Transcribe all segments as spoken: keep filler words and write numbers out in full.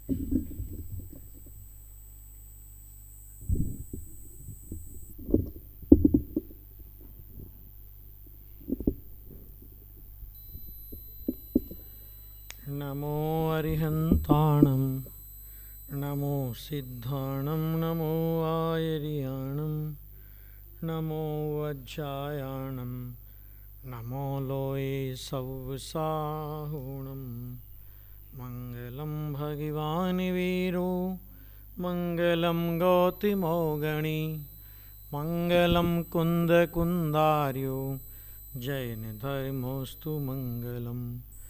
नमो अरिहंताणं नमो सिद्धाणं नमो आयर्याणं नमो वज्रायाणं नमो लोये सव्साहुणं मंगलं भगवान् वीरो मंगलं गौतमोगणी मंगलं कुन्दकुन्दार्यो जैनधर्मोऽस्तु मंगलम्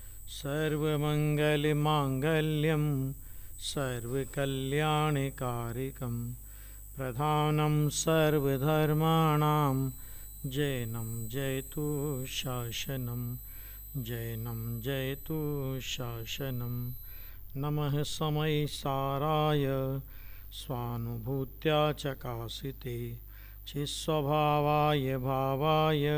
सर्वमङ्गलमाङ्गल्यं सर्वकल्याणकारिकं प्रधानं सर्वधर्माणां जैनं जयतु शासनं जैनं जयतु शासनं नमः समयसाराय स्वानुभूत्या चकासिते चिस्वभावाय भावाय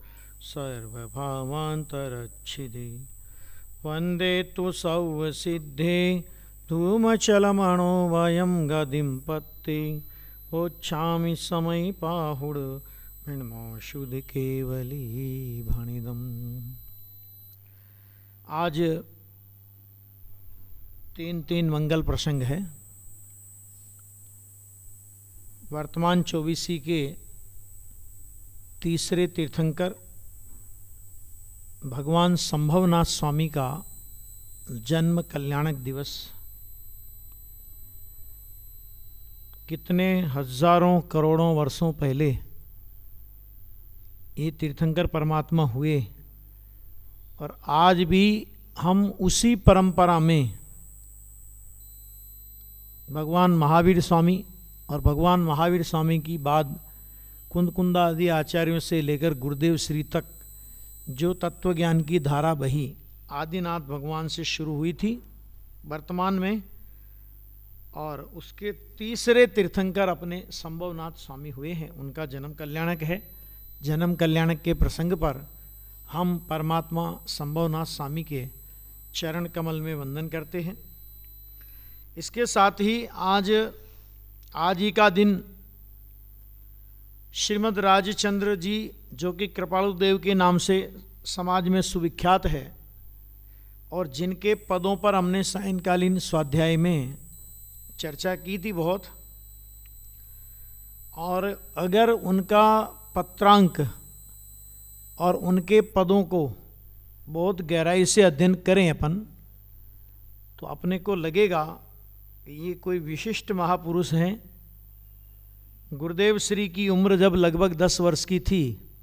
सर्वभावान्तरच्छिदे वंदे तु सौसिद्धे धूमचलमणो वयं गदिं पत्ते ओच्छामि समय पाहुड मृण्मोषुध केवली भणिदम्। आज तीन तीन मंगल प्रसंग है। वर्तमान चौबीसी के तीसरे तीर्थंकर भगवान संभवनाथ स्वामी का जन्म कल्याणक दिवस कितने हजारों करोड़ों वर्षों पहले ये तीर्थंकर परमात्मा हुए और आज भी हम उसी परंपरा में भगवान महावीर स्वामी और भगवान महावीर स्वामी की बाद कुंदकुंदा आदि आचार्यों से लेकर गुरुदेव श्री तक जो तत्वज्ञान की धारा बही आदिनाथ भगवान से शुरू हुई थी वर्तमान में, और उसके तीसरे तीर्थंकर अपने संभवनाथ स्वामी हुए हैं। उनका जन्म कल्याणक है। जन्म कल्याणक के प्रसंग पर हम परमात्मा संभवनाथ स्वामी के चरण कमल में वंदन करते हैं। इसके साथ ही आज आज ही का दिन श्रीमद् राजचंद्र जी, जो कि कृपालु देव के नाम से समाज में सुविख्यात है और जिनके पदों पर हमने सायंकालीन स्वाध्याय में चर्चा की थी बहुत, और अगर उनका पत्रांक और उनके पदों को बहुत गहराई से अध्ययन करें अपन, तो अपने को लगेगा कि ये कोई विशिष्ट महापुरुष हैं। गुरुदेव श्री की उम्र जब लगभग दस वर्ष की थी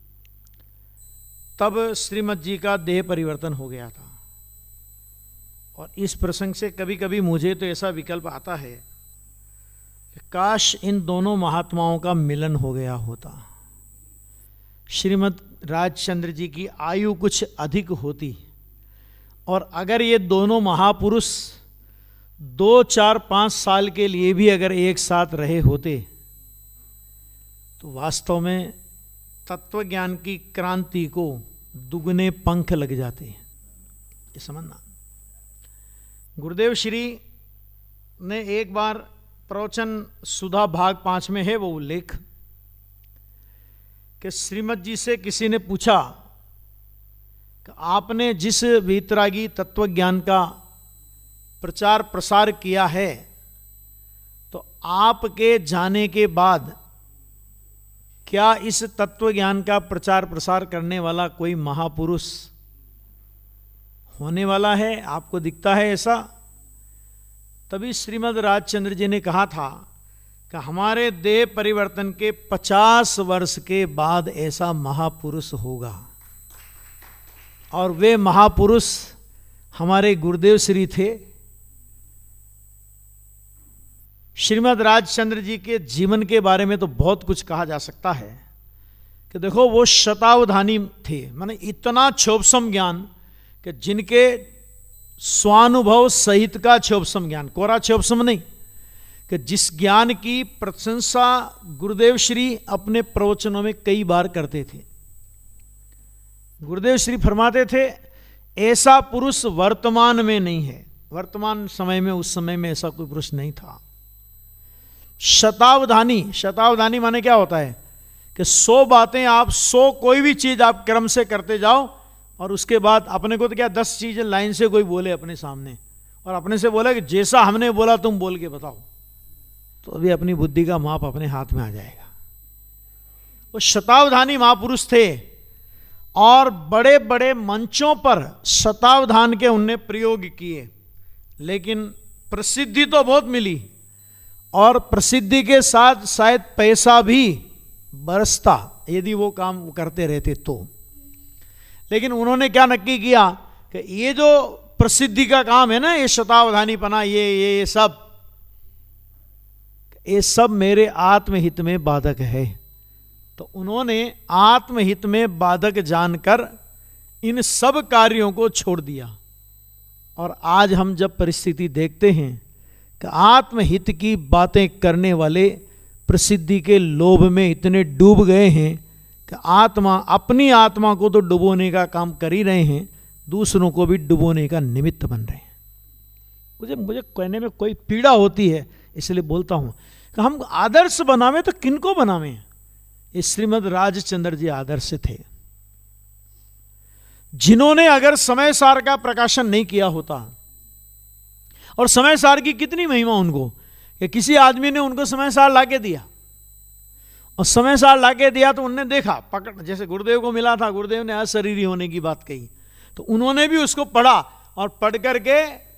तब श्रीमद जी का देह परिवर्तन हो गया था, और इस प्रसंग से कभी कभी मुझे तो ऐसा विकल्प आता है कि काश इन दोनों महात्माओं का मिलन हो गया होता। श्रीमद राजचंद्र जी की आयु कुछ अधिक होती, और अगर ये दोनों महापुरुष दो चार पाँच साल के लिए भी अगर एक साथ रहे होते तो वास्तव में तत्वज्ञान की क्रांति को दुगने पंख लग जाते हैं। ये समझना, गुरुदेव श्री ने एक बार प्रवचन सुधा भाग पांच में है वो उल्लेख कि श्रीमद जी से किसी ने पूछा कि आपने जिस वीतरागी तत्वज्ञान का प्रचार प्रसार किया है, तो आपके जाने के बाद क्या इस तत्वज्ञान का प्रचार प्रसार करने वाला कोई महापुरुष होने वाला है? आपको दिखता है ऐसा? तभी श्रीमद् राजचंद्र जी ने कहा था कि हमारे देह परिवर्तन के पचास वर्ष के बाद ऐसा महापुरुष होगा, और वे महापुरुष हमारे गुरुदेव श्री थे। श्रीमद् राजचंद्र जी के जीवन के बारे में तो बहुत कुछ कहा जा सकता है कि देखो वो शतावधानी थे, माने इतना क्षोभसम ज्ञान कि जिनके स्वानुभव सहित का क्षोभसम ज्ञान, कोरा क्षोभसम नहीं, कि जिस ज्ञान की प्रशंसा गुरुदेव श्री अपने प्रवचनों में कई बार करते थे। गुरुदेव श्री फरमाते थे ऐसा पुरुष वर्तमान में नहीं है, वर्तमान समय में, उस समय में ऐसा कोई पुरुष नहीं था। शतावधानी, शतावधानी माने क्या होता है कि सौ बातें आप, सौ कोई भी चीज आप क्रम से करते जाओ और उसके बाद अपने को तो क्या दस चीजें लाइन से कोई बोले अपने सामने और अपने से बोला कि जैसा हमने बोला तुम बोल के बताओ, तो अभी अपनी बुद्धि का माप अपने हाथ में आ जाएगा। वो शतावधानी महापुरुष थे और बड़े बड़े मंचों पर शतावधान के उनने प्रयोग किए, लेकिन प्रसिद्धि तो बहुत मिली और प्रसिद्धि के साथ शायद पैसा भी बरसता यदि वो काम करते रहते तो। लेकिन उन्होंने क्या नक्की किया कि ये जो प्रसिद्धि का काम है ना, ये शतावधानी पना, ये ये ये सब ये सब मेरे आत्महित में बाधक है। तो उन्होंने आत्महित में बाधक जानकर इन सब कार्यों को छोड़ दिया। और आज हम जब परिस्थिति देखते हैं कि आत्महित की बातें करने वाले प्रसिद्धि के लोभ में इतने डूब गए हैं कि आत्मा, अपनी आत्मा को तो डुबोने का काम कर ही रहे हैं, दूसरों को भी डुबोने का निमित्त बन रहे हैं। मुझे मुझे कहने में कोई पीड़ा होती है, इसलिए बोलता हूं कि हम आदर्श बनावे तो किनको बनावे। ये श्रीमद् राजचंद्र जी आदर्श थे, जिन्होंने अगर समय सार का प्रकाशन नहीं किया होता, और समय सार की कितनी महिमा उनको कि किसी आदमी ने उनको समय सार लाके दिया और समय सार लाके दिया तो उनने देखा, पकड़, जैसे गुरुदेव को मिला था, गुरुदेव ने अशरीरी होने की बात कही तो उन्होंने भी उसको पढ़ा और पढ़ करके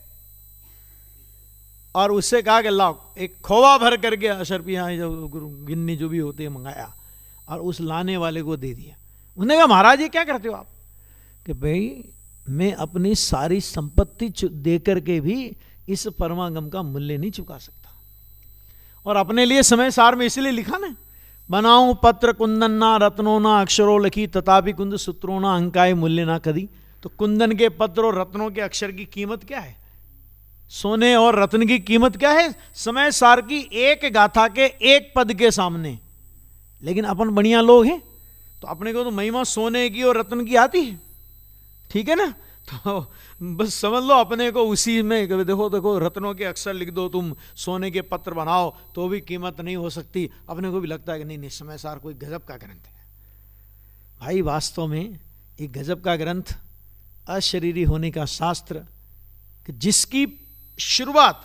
और उससे कहा कि लाओ एक खोवा भर करके अशरपियाँ जो गिन्नी जो भी होते हैं मंगाया और उस लाने वाले को दे दिया। उन्होंने कहा महाराज ये क्या करते हो आप? कि भाई मैं अपनी सारी संपत्ति दे करके भी इस परमागम का मूल्य नहीं चुका सकता। और अपने लिए समय सार में इसलिए लिखा ना, बनाऊं पत्र कुंदन ना रत्नों ना अक्षरों लिखी तथापि कुंद सूत्रों ना अंकाय मूल्य ना कदी। तो कुंदन के पत्र और रत्नों के अक्षर की कीमत क्या है? सोने और रत्न की कीमत क्या है? समय सार की एक गाथा के एक पद के सामने। लेकिन अपन बढ़िया लोग हैं तो अपने को तो महिमा सोने की और रत्न की आती है, ठीक है ना। तो बस समझ लो अपने को उसी में, देखो देखो रत्नों के अक्षर लिख दो, तुम सोने के पत्र बनाओ तो भी कीमत नहीं हो सकती। अपने को भी लगता है कि नहीं नहीं समय सार कोई गजब का ग्रंथ है। भाई वास्तव में एक गजब का ग्रंथ, अशरीरी होने का शास्त्र, कि जिसकी शुरुआत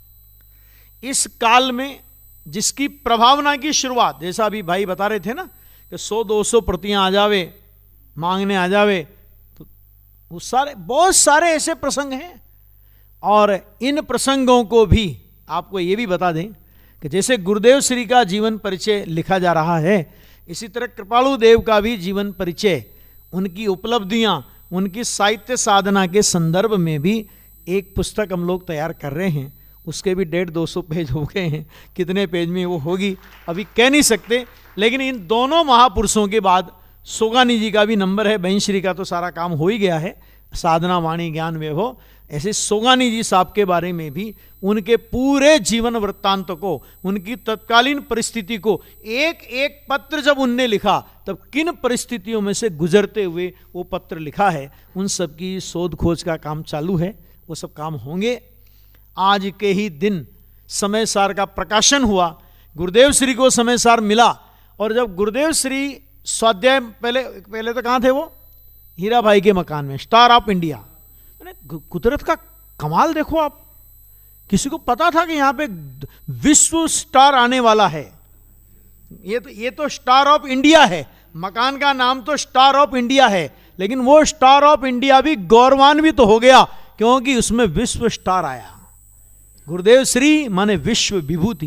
इस काल में, जिसकी प्रभावना की शुरुआत, जैसा अभी भाई बता रहे थे ना कि सौ दो सौ प्रतियां आ जावे, मांगने आ जावे, तो वो सारे बहुत सारे ऐसे प्रसंग हैं। और इन प्रसंगों को भी आपको ये भी बता दें कि जैसे गुरुदेव श्री का जीवन परिचय लिखा जा रहा है, इसी तरह कृपालु देव का भी जीवन परिचय, उनकी उपलब्धियां, उनकी साहित्य साधना के संदर्भ में भी एक पुस्तक हम लोग तैयार कर रहे हैं। उसके भी डेढ़ दो सौ पेज हो गए हैं, कितने पेज में वो होगी अभी कह नहीं सकते। लेकिन इन दोनों महापुरुषों के बाद सोगानी जी का भी नंबर है, बहनश्री का तो सारा काम हो ही गया है, साधना वाणी ज्ञान वैभव। ऐसे सोगानी जी साहब के बारे में भी उनके पूरे जीवन वृत्तांत को, उनकी तत्कालीन परिस्थिति को, एक एक पत्र जब उनने लिखा तब किन परिस्थितियों में से गुजरते हुए वो पत्र लिखा है, उन सब की शोध खोज का काम चालू है। वो सब काम होंगे। आज के ही दिन समय सार का प्रकाशन हुआ, गुरुदेव श्री को समय सार मिला। और जब गुरुदेव श्री स्वाध्याय, पहले पहले तो कहाँ थे वो? हीरा भाई के मकान में, स्टार ऑफ इंडिया। कुदरत का कमाल देखो आप, किसी को पता था कि यहाँ पे विश्व स्टार आने वाला है? ये तो ये तो स्टार ऑफ इंडिया है, मकान का नाम तो स्टार ऑफ इंडिया है, लेकिन वो स्टार ऑफ इंडिया भी गौरवान्वित तो हो गया क्योंकि उसमें विश्व स्टार आया। गुरुदेव श्री माने विश्व विभूति,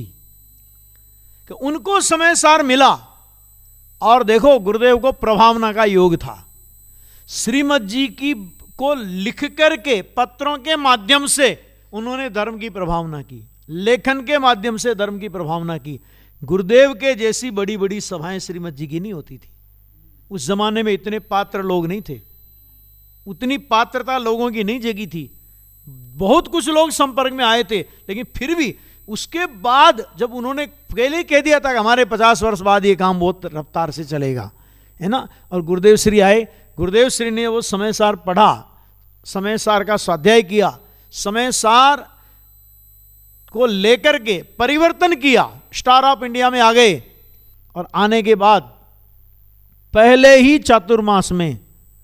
कि उनको समय सार मिला। और देखो गुरुदेव को प्रभावना का योग था, श्रीमद जी की को लिख करके पत्रों के माध्यम से उन्होंने धर्म की प्रभावना की, लेखन के माध्यम से धर्म की प्रभावना की। गुरुदेव के जैसी बड़ी बड़ी सभाएं श्रीमद जी की नहीं होती थी। उस जमाने में इतने पात्र लोग नहीं थे, उतनी पात्रता लोगों की नहीं जगी थी। बहुत कुछ लोग संपर्क में आए थे, लेकिन फिर भी उसके बाद जब उन्होंने पहले ही कह दिया था कि हमारे पचास वर्ष बाद ये काम बहुत रफ्तार से चलेगा, है ना। और गुरुदेव श्री आए, गुरुदेव श्री ने वो समय सार पढ़ा, समय सार का स्वाध्याय किया, समय सार को लेकर के परिवर्तन किया, स्टार ऑफ इंडिया में आ गए, और आने के बाद पहले ही चातुर्मास में,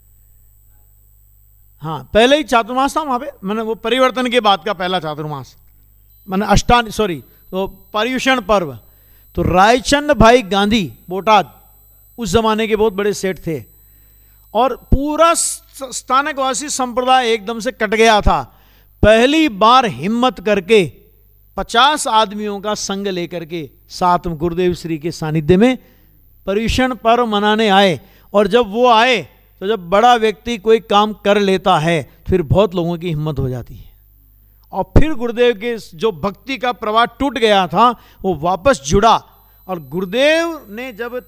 हाँ पहले ही चातुर्मास था वहां पे, मैंने वो परिवर्तन के बाद का पहला चातुर्मास, मैंने अष्टान सॉरी तो पर्युषण पर्व। तो रायचंद भाई गांधी बोटाद उस जमाने के बहुत बड़े सेठ थे, और पूरा स्थानकवासी संप्रदाय एकदम से कट गया था। पहली बार हिम्मत करके पचास आदमियों का संग लेकर के साथ गुरुदेव श्री के सानिध्य में पर्युषण पर्व मनाने आए। और जब वो आए तो जब बड़ा व्यक्ति कोई काम कर लेता है फिर बहुत लोगों की हिम्मत हो जाती है, और फिर गुरुदेव के जो भक्ति का प्रवाह टूट गया था वो वापस जुड़ा। और गुरुदेव ने जब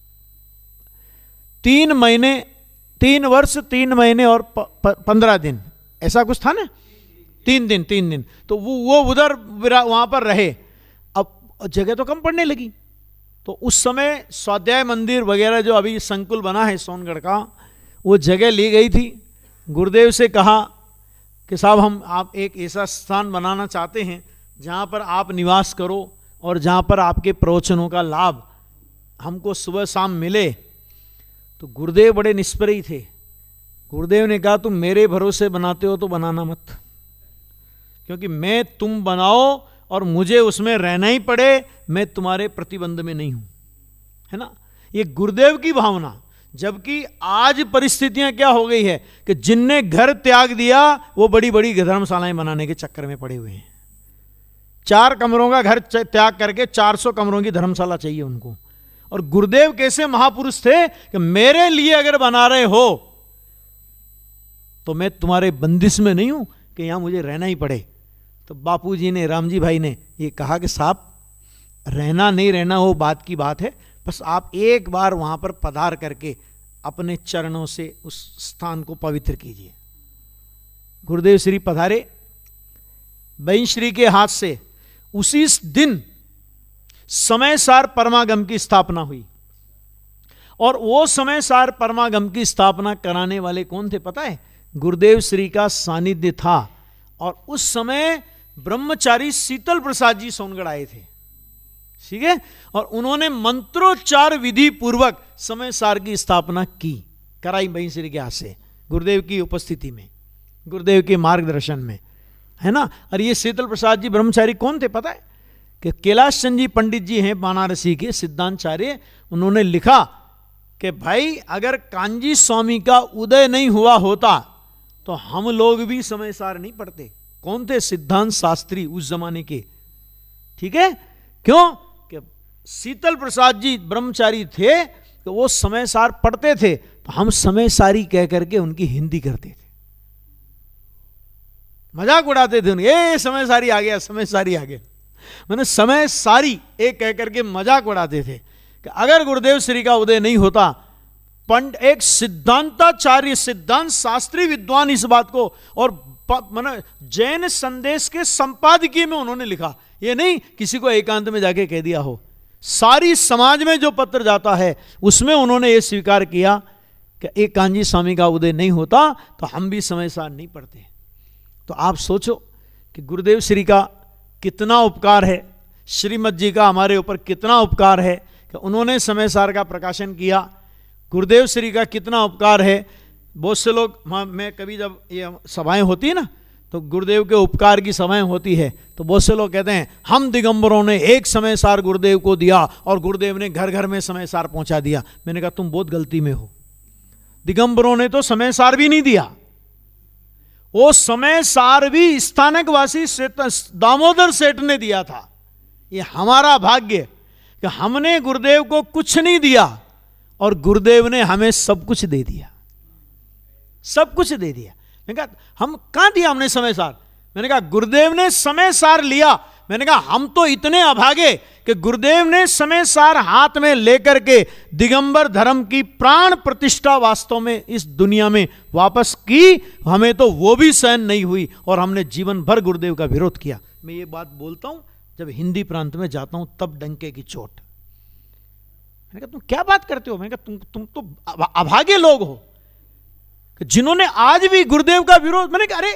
तीन महीने तीन वर्ष तीन महीने और पंद्रह दिन ऐसा कुछ था ना, तीन दिन तीन दिन तो वो वो उधर वहां पर रहे। अब जगह तो कम पड़ने लगी, तो उस समय स्वाध्याय मंदिर वगैरह जो अभी संकुल बना है सोनगढ़ का, वो जगह ली गई थी। गुरुदेव से कहा कि साहब हम आप एक ऐसा स्थान बनाना चाहते हैं जहाँ पर आप निवास करो और जहाँ पर आपके प्रवचनों का लाभ हमको सुबह शाम मिले। तो गुरुदेव बड़े निष्प्रयी थे। गुरुदेव ने कहा तुम मेरे भरोसे बनाते हो तो बनाना मत, क्योंकि मैं तुम बनाओ और मुझे उसमें रहना ही पड़े, मैं तुम्हारे प्रतिबंध में नहीं हूं, है ना। ये गुरुदेव की भावना। जबकि आज परिस्थितियां क्या हो गई है कि जिनने घर त्याग दिया वो बड़ी बड़ी धर्मशालाएं बनाने के चक्कर में पड़े हुए हैं। चार कमरों का घर त्याग करके चार सौ कमरों की धर्मशाला चाहिए उनको। और गुरुदेव कैसे महापुरुष थे कि मेरे लिए अगर बना रहे हो तो मैं तुम्हारे बंदिश में नहीं हूं कि यहां मुझे रहना ही पड़े। तो बापूजी ने, रामजी भाई ने ये कहा कि साहब रहना नहीं रहना वो बात की बात है, बस आप एक बार वहां पर पधार करके अपने चरणों से उस स्थान को पवित्र कीजिए। गुरुदेव श्री पधारे, बहन श्री के हाथ से उसी दिन समय सार परमागम की स्थापना हुई। और वो समय सार परमागम की स्थापना कराने वाले कौन थे पता है? गुरुदेव श्री का सानिध्य था। और उस समय ब्रह्मचारी शीतल प्रसाद जी सोनगढ़ आए थे, ठीक है। और उन्होंने मंत्रोच्चार विधि पूर्वक समय सार की स्थापना की, कराई बहन श्री के हाथ से, गुरुदेव की उपस्थिति में, गुरुदेव के मार्गदर्शन में, है ना। और ये शीतल प्रसाद जी ब्रह्मचारी कौन थे पता है? कि कैलाश चंद जी पंडित जी हैं बनारसी के सिद्धांतचार्य। उन्होंने लिखा कि भाई अगर कांजी स्वामी का उदय नहीं हुआ होता तो हम लोग भी समय सार नहीं पढ़ते। कौन थे? सिद्धांत शास्त्री उस जमाने के, ठीक है। क्यों? कि शीतल प्रसाद जी ब्रह्मचारी थे तो वो समय सार पढ़ते थे, तो हम समय सारी कह करके उनकी हिंदी करते थे, मजाक उड़ाते थे उनके, ए समय सारी आ गया, समय सारी आ गया। मैंने समय सारी एक कह करके मजाक उड़ाते थे कि अगर गुरुदेव श्री का उदय नहीं होता, पंड एक सिद्धांताचार्य सिद्धांत शास्त्री विद्वान इस बात को, और मैंने जैन संदेश के संपादकीय में उन्होंने लिखा, ये नहीं किसी को एकांत में जाके कह दिया हो, सारी समाज में जो पत्र जाता है उसमें उन्होंने ये स्वीकार किया कि एक कांजी स्वामी का उदय नहीं होता तो हम भी समय सार नहीं पढ़ते। तो आप सोचो कि गुरुदेव श्री का कितना उपकार है, श्रीमद जी का हमारे ऊपर कितना उपकार है कि उन्होंने समय सार का प्रकाशन किया। गुरुदेव श्री का कितना उपकार है। बहुत से लोग, मैं कभी जब ये सभाएं होती है ना तो गुरुदेव के उपकार की सभाएं होती है, तो बहुत से लोग कहते हैं हम दिगंबरों ने एक समय सार गुरुदेव को दिया और गुरुदेव ने घर घर में समय सार पहुंचा दिया। मैंने कहा तुम बहुत गलती में हो। दिगंबरों ने तो समय सार भी नहीं दिया, वो समय सार भी स्थानकवासी दामोदर सेठ ने दिया था। ये हमारा भाग्य कि हमने गुरुदेव को कुछ नहीं दिया और गुरुदेव ने हमें सब कुछ दे दिया, सब कुछ दे दिया। मैंने कहा हम कहां दिया हमने समय सार? मैंने कहा गुरुदेव ने समय सार लिया। मैंने कहा हम तो इतने अभागे कि गुरुदेव ने समय सार हाथ में लेकर के दिगंबर धर्म की प्राण प्रतिष्ठा वास्तव में इस दुनिया में वापस की, हमें तो वो भी सहन नहीं हुई और हमने जीवन भर गुरुदेव का विरोध किया। मैं ये बात बोलता हूं जब हिंदी प्रांत में जाता हूं तब डंके की चोट। मैंने कहा तुम क्या बात करते हो? मैंने कहा तुम तुम तो अभागे लोग हो जिन्होंने आज भी गुरुदेव का विरोध। मैंने कहा अरे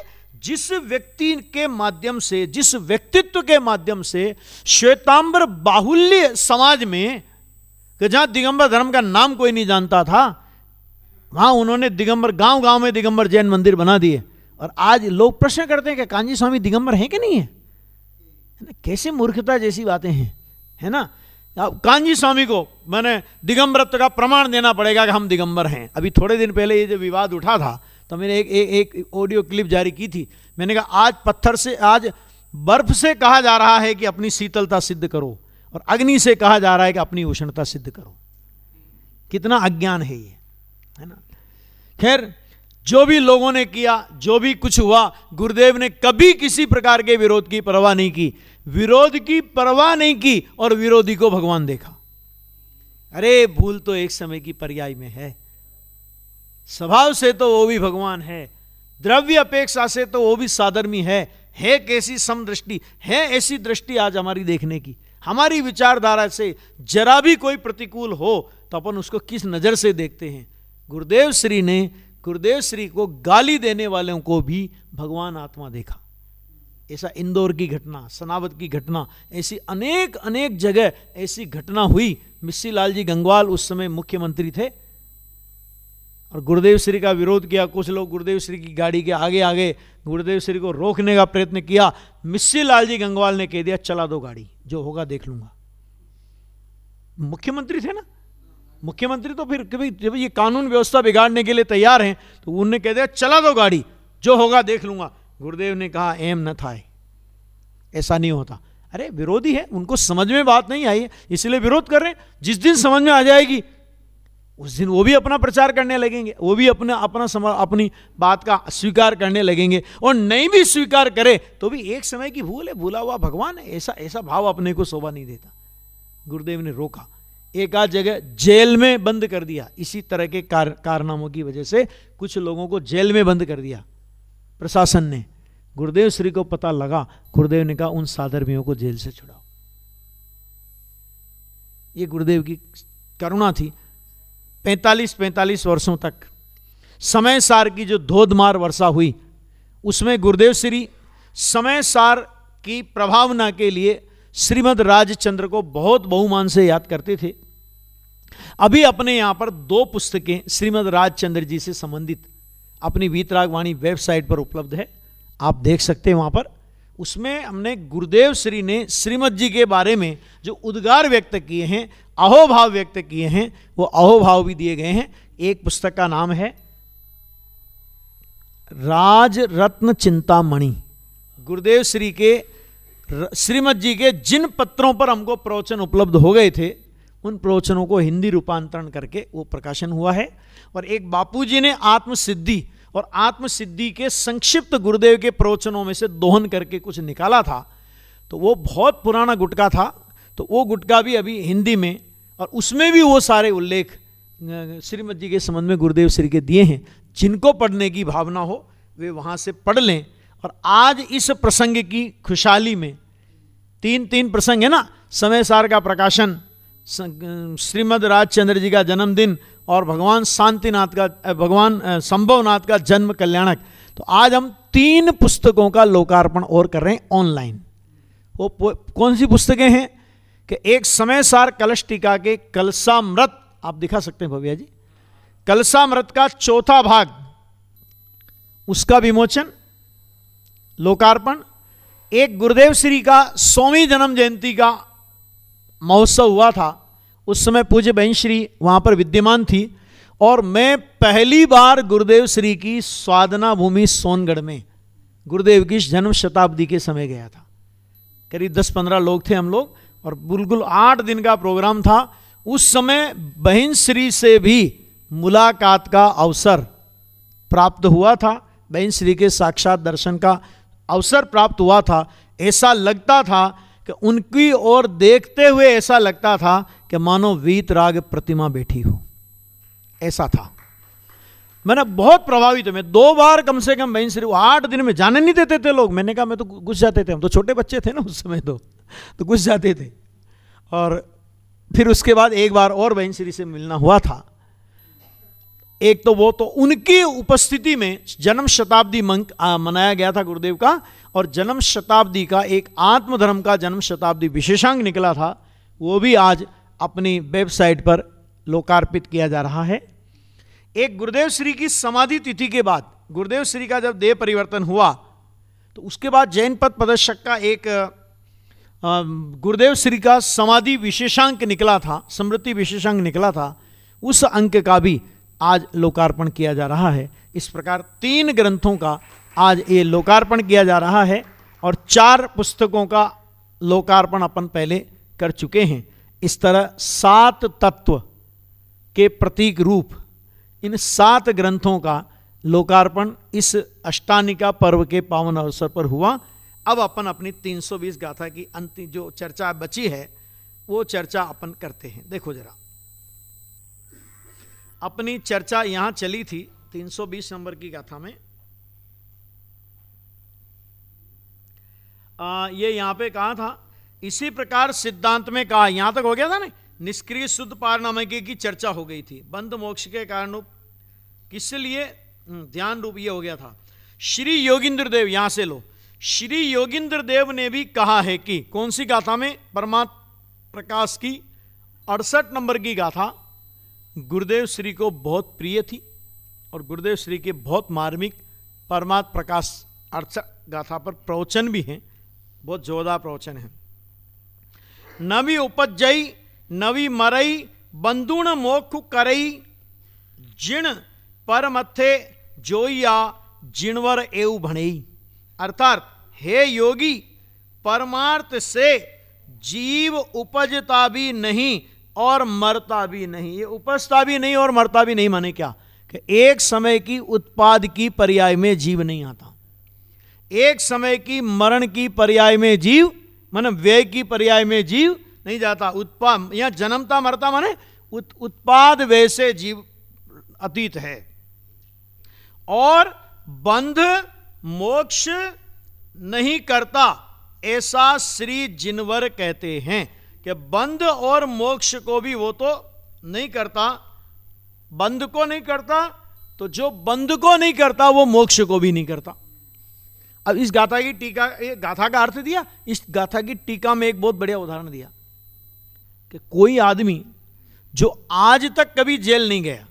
जिस व्यक्ति के माध्यम से, जिस व्यक्तित्व के माध्यम से श्वेतांबर बाहुल्य समाज में, कि जहां दिगंबर धर्म का नाम कोई नहीं जानता था, वहां उन्होंने दिगंबर, गांव गांव में दिगंबर जैन मंदिर बना दिए। और आज लोग प्रश्न करते हैं कि कांजी स्वामी दिगंबर हैं कि नहीं है? कैसे मूर्खता जैसी बातें हैं, है ना। कांजी स्वामी को मैंने दिगंबरत्व का प्रमाण देना पड़ेगा कि हम दिगंबर हैं। अभी थोड़े दिन पहले ये जो विवाद उठा था, तो मैंने एक एक, एक ऑडियो क्लिप जारी की थी। मैंने कहा आज पत्थर से, आज बर्फ से कहा जा रहा है कि अपनी शीतलता सिद्ध करो, और अग्नि से कहा जा रहा है कि अपनी उष्णता सिद्ध करो। कितना अज्ञान है ये, है ना। खैर, जो भी लोगों ने किया, जो भी कुछ हुआ, गुरुदेव ने कभी किसी प्रकार के विरोध की परवाह नहीं की, विरोध की परवाह नहीं की, और विरोधी को भगवान देखा। अरे भूल तो एक समय की पर्याय में है, स्वभाव से तो वो भी भगवान है, द्रव्य अपेक्षा से तो वो भी साधर्मी है। है कैसी समदृष्टि, है ऐसी दृष्टि आज हमारी देखने की। हमारी विचारधारा से जरा भी कोई प्रतिकूल हो तो अपन उसको किस नजर से देखते हैं। गुरुदेव श्री ने, गुरुदेव श्री को गाली देने वालों को भी भगवान आत्मा देखा। ऐसा इंदौर की घटना, सनावत की घटना, ऐसी अनेक अनेक जगह ऐसी घटना हुई। मिस्सी लाल जी गंगवाल उस समय मुख्यमंत्री थे और गुरुदेव श्री का विरोध किया। कुछ लोग गुरुदेव श्री की गाड़ी के आगे आगे गुरुदेव श्री को रोकने का प्रयत्न किया। मिस्सी लाल जी गंगवाल ने कह दिया चला दो गाड़ी, जो होगा देख लूंगा। मुख्यमंत्री थे ना, मुख्यमंत्री तो फिर कभी जब ये कानून व्यवस्था बिगाड़ने के लिए तैयार हैं तो उन्होंने कह दिया चला दो गाड़ी, जो होगा देख लूंगा। गुरुदेव ने कहा एम न था, ऐसा नहीं होता। अरे विरोधी है, उनको समझ में बात नहीं आई है इसलिए विरोध कर रहे हैं। जिस दिन समझ में आ जाएगी उस दिन वो भी अपना प्रचार करने लगेंगे, वो भी अपना अपना सम, अपनी बात का स्वीकार करने लगेंगे। और नहीं भी स्वीकार करे तो भी एक समय की भूल है, भूला हुआ भगवान है, ऐसा ऐसा भाव अपने को शोभा नहीं देता। गुरुदेव ने रोका, एक आध जगह जेल में बंद कर दिया। इसी तरह के कार, कारनामों की वजह से कुछ लोगों को जेल में बंद कर दिया प्रशासन ने। गुरुदेव श्री को पता लगा, गुरुदेव ने कहा उन साधर्मियों को जेल से छुड़ाओ। ये गुरुदेव की करुणा थी। पैंतालीस पैंतालीस वर्षों तक समय सार की जो धोधमार वर्षा हुई, उसमें गुरुदेव श्री समय सार की प्रभावना के लिए श्रीमद् राजचंद्र को बहुत बहुमान से याद करते थे। अभी अपने यहां पर दो पुस्तकें श्रीमद् राजचंद्र जी से संबंधित अपनी वीतरागवाणी वेबसाइट पर उपलब्ध है, आप देख सकते हैं वहां पर। उसमें हमने गुरुदेव श्री ने श्रीमद् जी के बारे में जो उद्गार व्यक्त किए हैं, अहोभाव व्यक्त किए हैं, वो अहोभाव भी दिए गए हैं। एक पुस्तक का नाम है राज रत्न चिंतामणि। गुरुदेव श्री के श्रीमद् जी के जिन पत्रों पर हमको प्रवचन उपलब्ध हो गए थे, उन प्रवचनों को हिंदी रूपांतरण करके वो प्रकाशन हुआ है। और एक बापूजी ने आत्मसिद्धि और आत्मसिद्धि के संक्षिप्त गुरुदेव के प्रवचनों में से दोहन करके कुछ निकाला था, तो वो बहुत पुराना गुटका था, तो वो गुटका भी अभी हिंदी में, और उसमें भी वो सारे उल्लेख श्रीमद् जी के संबंध में गुरुदेव श्री के दिए हैं। जिनको पढ़ने की भावना हो वे वहाँ से पढ़ लें। और आज इस प्रसंग की खुशहाली में तीन तीन प्रसंग है ना, समय सार का प्रकाशन, श्रीमद् राजचंद्र जी का जन्मदिन और भगवान शांतिनाथ का, भगवान संभवनाथ का जन्म कल्याणक। तो आज हम तीन पुस्तकों का लोकार्पण और कर रहे हैं ऑनलाइन। वो कौन सी पुस्तकें हैं कि एक समय सार कलश टीका के कलसामृत, आप दिखा सकते हैं भव्या जी, कलसामृत का चौथा भाग, उसका विमोचन लोकार्पण। एक गुरुदेव श्री का सौवीं जन्म जयंती का महोत्सव हुआ था, उस समय पूज्य बहन श्री वहां पर विद्यमान थी, और मैं पहली बार गुरुदेव श्री की स्वादना भूमि सोनगढ़ में गुरुदेव की जन्म शताब्दी के समय गया था। करीब दस पंद्रह लोग थे हम लोग, और बिल्कुल आठ दिन का प्रोग्राम था। उस समय बहन श्री से भी मुलाकात का अवसर प्राप्त हुआ था, बहन श्री के साक्षात दर्शन का अवसर प्राप्त हुआ था। ऐसा लगता था कि उनकी ओर देखते हुए ऐसा लगता था कि मानो वीतराग प्रतिमा बैठी हो, ऐसा था। मैंने बहुत प्रभावित, मैं दो बार कम से कम बहन श्री, आठ दिन में जाने नहीं देते थे लोग। मैंने कहा मैं तो घुस जाते थे, हम तो छोटे बच्चे थे ना उस समय, तो तो घुस जाते थे। और फिर उसके बाद एक बार और बहन श्री से मिलना हुआ था। एक तो वो तो उनकी उपस्थिति में जन्म शताब्दी मंक मनाया गया था गुरुदेव का, और जन्म शताब्दी का एक आत्मधर्म का जन्म शताब्दी विशेषांक निकला था, वो भी आज अपनी वेबसाइट पर लोकार्पित किया जा रहा है। एक गुरुदेव श्री की समाधि तिथि के बाद, गुरुदेव श्री का जब देह परिवर्तन हुआ तो उसके बाद जैन पद पदशक का एक गुरुदेव श्री का समाधि विशेषांक निकला था, स्मृति विशेषांक निकला था, उस अंक का भी आज लोकार्पण किया जा रहा है। इस प्रकार तीन ग्रंथों का आज ये लोकार्पण किया जा रहा है, और चार पुस्तकों का लोकार्पण अपन पहले कर चुके हैं। इस तरह सात तत्व के प्रतीक रूप इन सात ग्रंथों का लोकार्पण इस अष्टानिका पर्व के पावन अवसर पर हुआ। अब अपन अपनी तीन सौ बीस गाथा की अंतिम जो चर्चा बची है वो चर्चा अपन करते हैं। देखो जरा, अपनी चर्चा यहां चली थी तीन सौ बीस नंबर की गाथा में। आ, ये यहां पे कहा था, इसी प्रकार सिद्धांत में कहा, यहां तक हो गया था ना, निष्क्रिय शुद्ध पारनामिकी की चर्चा हो गई थी, बंध मोक्ष के कारण किस लिए ध्यान रूप ये हो गया था। श्री योगिंद्र देव, यहां से लो, श्री योगिंद्र देव ने भी कहा है कि, कौन सी गाथा में, परमात्म प्रकाश की अड़सठ नंबर की गाथा गुरुदेव श्री को बहुत प्रिय थी, और गुरुदेव श्री के बहुत मार्मिक परमात्म प्रकाश अड़सठ गाथा पर प्रवचन भी हैं, बहुत जोरदार प्रवचन है। नवी उपजई नवी मरई बंदूण मोख करई जिण पर मथे जोइया जिणवर एव भणई। अर्थात हे योगी, परमार्थ से जीव उपजता भी नहीं और मरता भी नहीं। ये उपजता भी नहीं और मरता भी नहीं माने क्या, कि एक समय की उत्पाद की पर्याय में जीव नहीं आता, एक समय की मरण की पर्याय में जीव, माने व्यय की पर्याय में जीव नहीं जाता। उत्पाद या जन्मता मरता माने उत, उत्पाद व्यय से जीव अतीत है। और बंध मोक्ष नहीं करता, ऐसा श्री जिनवर कहते हैं कि बंध और मोक्ष को भी वो तो नहीं करता, बंध को नहीं करता, तो जो बंध को नहीं करता वो मोक्ष को भी नहीं करता। अब इस गाथा की टीका, ये गाथा का अर्थ दिया, इस गाथा की टीका में एक बहुत बढ़िया उदाहरण दिया कि कोई आदमी जो आज तक कभी जेल नहीं गया,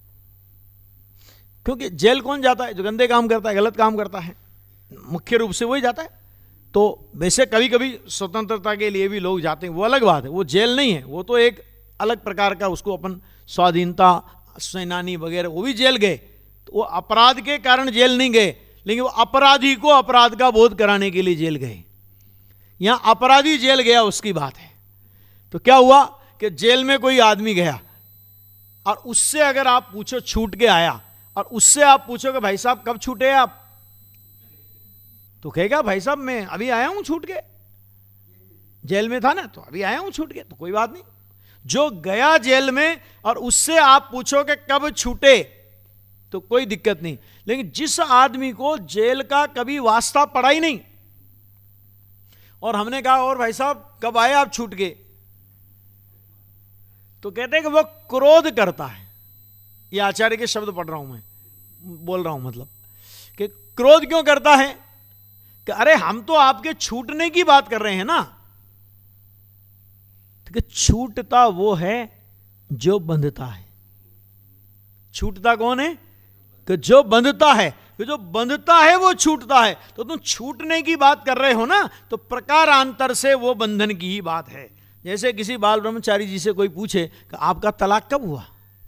क्योंकि जेल कौन जाता है, जो गंदे काम करता है, गलत काम करता है, मुख्य रूप से वही जाता है। तो वैसे कभी कभी स्वतंत्रता के लिए भी लोग जाते हैं, वो अलग बात है, वो जेल नहीं है, वो तो एक अलग प्रकार का, उसको अपन स्वाधीनता सेनानी वगैरह वो भी जेल गए, तो वो अपराध के कारण जेल नहीं गए, लेकिन वो अपराधी को अपराध का बोध कराने के लिए जेल गए। यहां अपराधी जेल गया उसकी बात है। तो क्या हुआ कि जेल में कोई आदमी गया और उससे अगर आप पूछो छूट के आया, और उससे आप पूछो कि भाई साहब कब छूटे आप, तो कहेगा भाई साहब मैं अभी आया हूं छूट के, जेल में था ना तो अभी आया हूं छूट के, तो कोई बात नहीं। जो गया जेल में और उससे आप पूछो कि कब छूटे तो कोई दिक्कत नहीं, लेकिन जिस आदमी को जेल का कभी वास्ता पड़ा ही नहीं, और हमने कहा और भाई साहब कब आए आप छूट के, तो कहते हैं कि वो क्रोध करता है। ये आचार्य के शब्द पढ़ रहा हूं मैं, बोल रहा हूं, मतलब कि क्रोध क्यों करता है कि अरे हम तो आपके छूटने की बात कर रहे हैं ना। तो कि छूटता वो है जो बंधता है। छूटता कौन है? कि जो बंधता है, कि जो बंधता है वो छूटता है। तो तुम छूटने की बात कर रहे हो ना, तो प्रकारांतर से वो बंधन की ही बात है। जैसे किसी बाल ब्रह्मचारी जी से कोई पूछे कि आपका तलाक कब हुआ,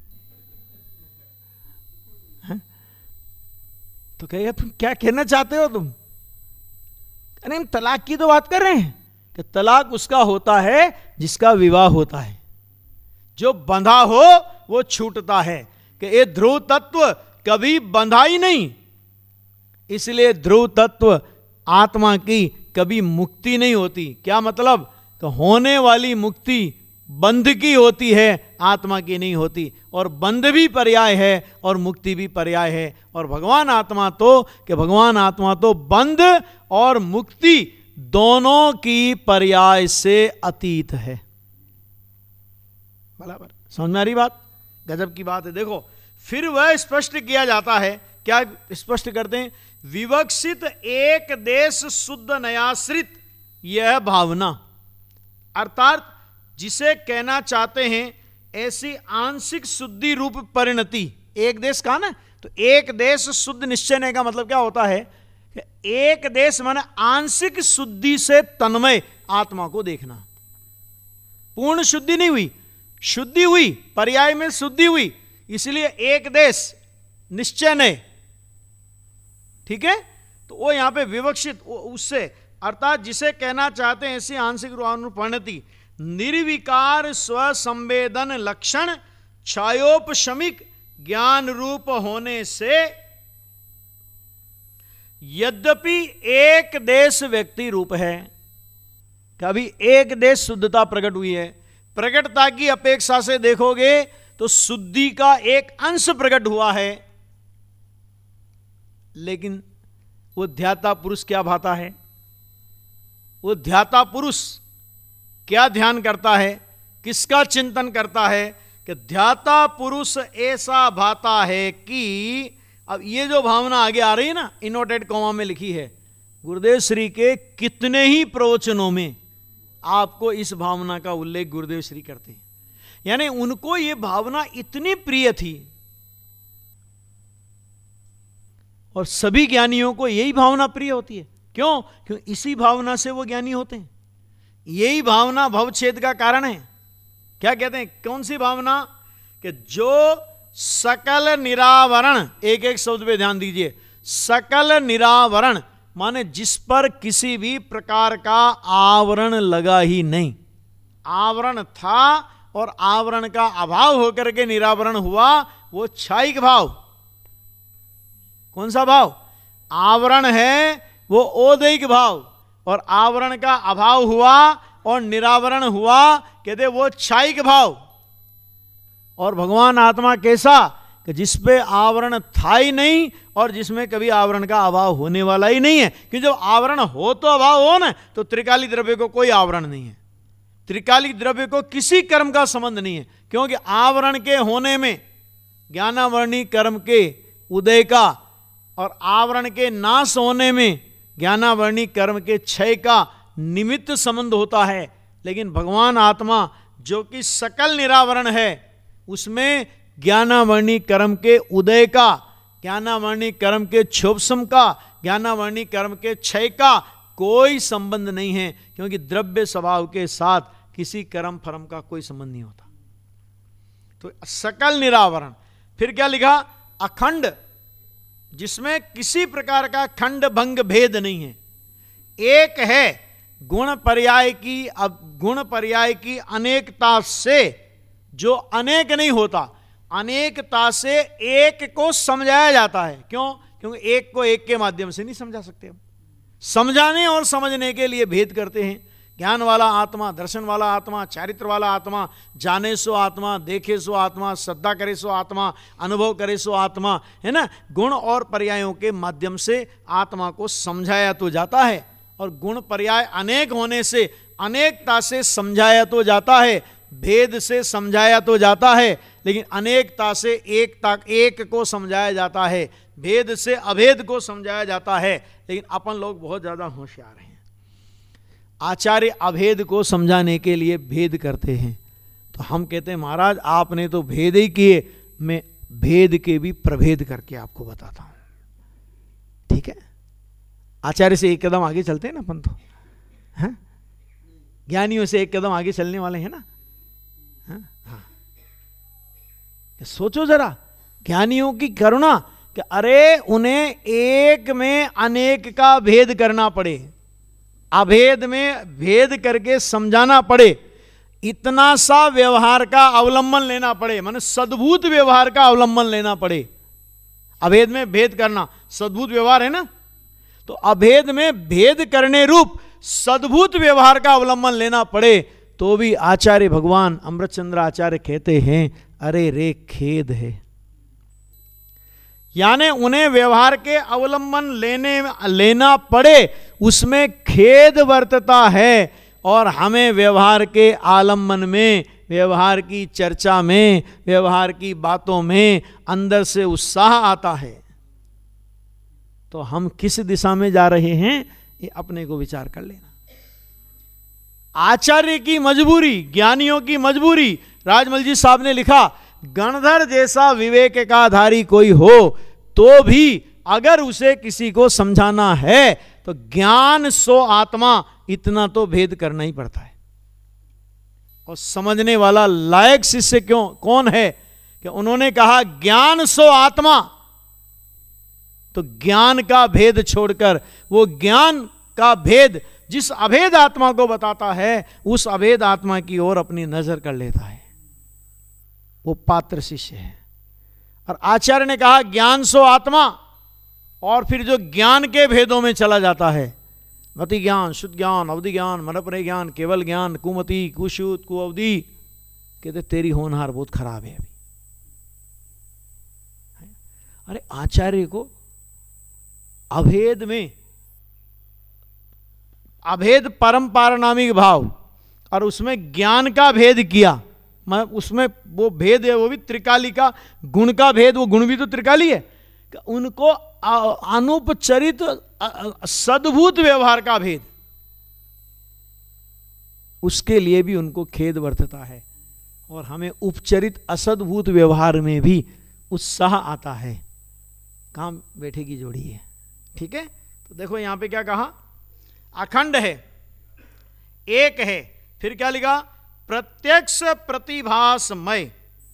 है? तो कहेगा तुम क्या कहना चाहते हो तुम? अरे हम तलाक की तो बात कर रहे हैं कि तलाक उसका होता है जिसका विवाह होता है, जो बंधा हो वो छूटता है। कि ये ध्रुव तत्व कभी बंधा ही नहीं, इसलिए ध्रुव तत्व आत्मा की कभी मुक्ति नहीं होती। क्या मतलब? कि होने वाली मुक्ति बंध की होती है, आत्मा की नहीं होती। और बंध भी पर्याय है और मुक्ति भी पर्याय है। और भगवान आत्मा तो कि भगवान आत्मा तो बंध और मुक्ति दोनों की पर्याय से अतीत है। बराबर समझ में आ रही बात? गजब की बात है। देखो फिर वह स्पष्ट किया जाता है। क्या स्पष्ट करते हैं? विवक्षित एक देश शुद्ध नयाश्रित यह भावना, अर्थात जिसे कहना चाहते हैं ऐसी आंशिक शुद्धि रूप परिणति। एक देश कहा ना, तो एक देश शुद्ध निश्चय का मतलब क्या होता है? एक देश माने आंशिक शुद्धि से तन्मय आत्मा को देखना। पूर्ण शुद्धि नहीं हुई, शुद्धि हुई, पर्याय में शुद्धि हुई, इसलिए एक देश निश्चय नहीं। ठीक है, तो वो यहां पे विवक्षित उससे, अर्थात जिसे कहना चाहते हैं ऐसी आंशिक रूपानुपरिणति निर्विकार स्वसंवेदन लक्षण छायोपशमिक ज्ञान रूप होने से यद्यपि एक देश व्यक्ति रूप है, कभी एक देश शुद्धता प्रकट हुई है, प्रकटता की अपेक्षा से देखोगे तो शुद्धि का एक अंश प्रकट हुआ है, लेकिन वो ध्याता पुरुष क्या भाता है? वो ध्याता पुरुष क्या ध्यान करता है, किसका चिंतन करता है? कि ध्याता पुरुष ऐसा भाता है कि, अब ये जो भावना आगे आ रही है ना, इनोटेड कॉमा में लिखी है, गुरुदेव श्री के कितने ही प्रवचनों में आपको इस भावना का उल्लेख गुरुदेव श्री करते हैं। यानी उनको ये भावना इतनी प्रिय थी, और सभी ज्ञानियों को यही भावना प्रिय होती है। क्यों? क्यों इसी भावना से वो ज्ञानी होते हैं। यही भावना भवच्छेद का कारण है। क्या कहते हैं? कौन सी भावना? कि जो सकल निरावरण, एक एक शब्द पे ध्यान दीजिए, सकल निरावरण माने जिस पर किसी भी प्रकार का आवरण लगा ही नहीं, आवरण था और आवरण का अभाव होकर के निरावरण हुआ, वो क्षायिक भाव। कौन सा भाव? आवरण है वो ओदैहिक भाव, और आवरण का अभाव हुआ और निरावरण हुआ, कहते वो क्षायिक भाव। और भगवान आत्मा कैसा? कि जिसपे आवरण था ही नहीं और जिसमें कभी आवरण का अभाव होने वाला ही नहीं है। कि जब आवरण हो तो अभाव हो ना, तो त्रिकाली द्रव्य को कोई आवरण नहीं है, त्रिकाली द्रव्य को किसी कर्म का संबंध नहीं है, क्योंकि आवरण के होने में ज्ञानावर्णी कर्म के उदय का और आवरण के नाश होने में ज्ञानावर्णी कर्म के क्षय का निमित्त संबंध होता है। लेकिन भगवान आत्मा जो कि सकल निरावरण है, उसमें ज्ञानावर्णी कर्म के उदय का, ज्ञानावर्णी कर्म के क्षोभसम का, ज्ञानावर्णी कर्म के क्षय का कोई संबंध नहीं है, क्योंकि द्रव्य स्वभाव के साथ किसी कर्म फर्म का कोई संबंध नहीं होता। तो सकल निरावरण। फिर क्या लिखा? अखंड, जिसमें किसी प्रकार का खंड भंग भेद नहीं है। एक है गुण पर्याय की, अब गुण पर्याय की अनेकता से जो अनेक नहीं होता, अनेकता से एक को समझाया जाता है। क्यों? क्योंकि एक को एक के माध्यम से नहीं समझा सकते हम। समझाने और समझने के लिए भेद करते हैं। ज्ञान वाला आत्मा, दर्शन वाला आत्मा, चारित्र वाला आत्मा, जाने सो आत्मा, देखे सो आत्मा, श्रद्धा करे सो आत्मा, अनुभव करे सो आत्मा, है ना। गुण और पर्यायों के माध्यम से आत्मा को समझाया तो जाता है, और गुण पर्याय अनेक होने से अनेकता से समझाया तो जाता है, भेद से समझाया तो जाता है, लेकिन अनेकता से एकता, एक को समझाया जाता है, भेद से अभेद को समझाया जाता है। लेकिन अपन लोग बहुत ज़्यादा होशियार हैं। आचार्य अभेद को समझाने के लिए भेद करते हैं, तो हम कहते हैं महाराज आपने तो भेद ही किए, मैं भेद के भी प्रभेद करके आपको बताता हूं। ठीक है, आचार्य से एक कदम आगे चलते हैं ना अपन तो, है? ज्ञानियों से एक कदम आगे चलने वाले हैं ना। हाँ हाँ, सोचो जरा ज्ञानियों की करुणा कि अरे उन्हें एक में अनेक का भेद करना पड़े, अभेद में भेद करके समझाना पड़े, इतना सा व्यवहार का अवलंबन लेना पड़े, माने सद्भूत व्यवहार का अवलंबन लेना पड़े। अभेद में भेद करना सद्भूत व्यवहार है ना, तो अभेद में भेद करने रूप सद्भूत व्यवहार का अवलंबन लेना पड़े, तो भी आचार्य भगवान अमृतचंद्र आचार्य कहते हैं अरे रे खेद है। यानी उन्हें व्यवहार के अवलंबन लेने लेना पड़े, उसमें खेद वर्तता है, और हमें व्यवहार के आलम्बन में, व्यवहार की चर्चा में, व्यवहार की बातों में अंदर से उत्साह आता है, तो हम किस दिशा में जा रहे हैं ये अपने को विचार कर लेना। आचार्य की मजबूरी, ज्ञानियों की मजबूरी, राजमल जी साहब ने लिखा, गणधर जैसा विवेक का धारी कोई हो तो भी अगर उसे किसी को समझाना है तो ज्ञान सो आत्मा, इतना तो भेद करना ही पड़ता है। और समझने वाला लायक शिष्य क्यों कौन है कि उन्होंने कहा ज्ञान सो आत्मा, तो ज्ञान का भेद छोड़कर वो ज्ञान का भेद जिस अभेद आत्मा को बताता है उस अभेद आत्मा की ओर अपनी नजर कर लेता है, वो पात्र शिष्य है। और आचार्य ने कहा ज्ञान सो आत्मा, और फिर जो ज्ञान के भेदों में चला जाता है, मति ज्ञान, शुद्ध ज्ञान, अवधि ज्ञान, मनपरे ज्ञान, केवल ज्ञान, कुमति, कुशुद्ध, कुअवधि, कहते तेरी होनहार बहुत खराब है अभी। अरे आचार्य को अभेद में, अभेद परम पारनामिक भाव और उसमें ज्ञान का भेद किया, मैं उसमें वो भेद है वो भी त्रिकाली का, गुण का भेद, वो गुण भी तो त्रिकाली है, उनको अनुपचरित सद्भूत व्यवहार का भेद, उसके लिए भी उनको खेद वर्तता है, और हमें उपचरित असद्भूत व्यवहार में भी उत्साह आता है। कहां बैठेगी जोड़ी है, ठीक है। तो देखो यहां पे क्या कहा, अखंड है, एक है, फिर क्या लिखा, प्रत्यक्ष प्रतिभासमय,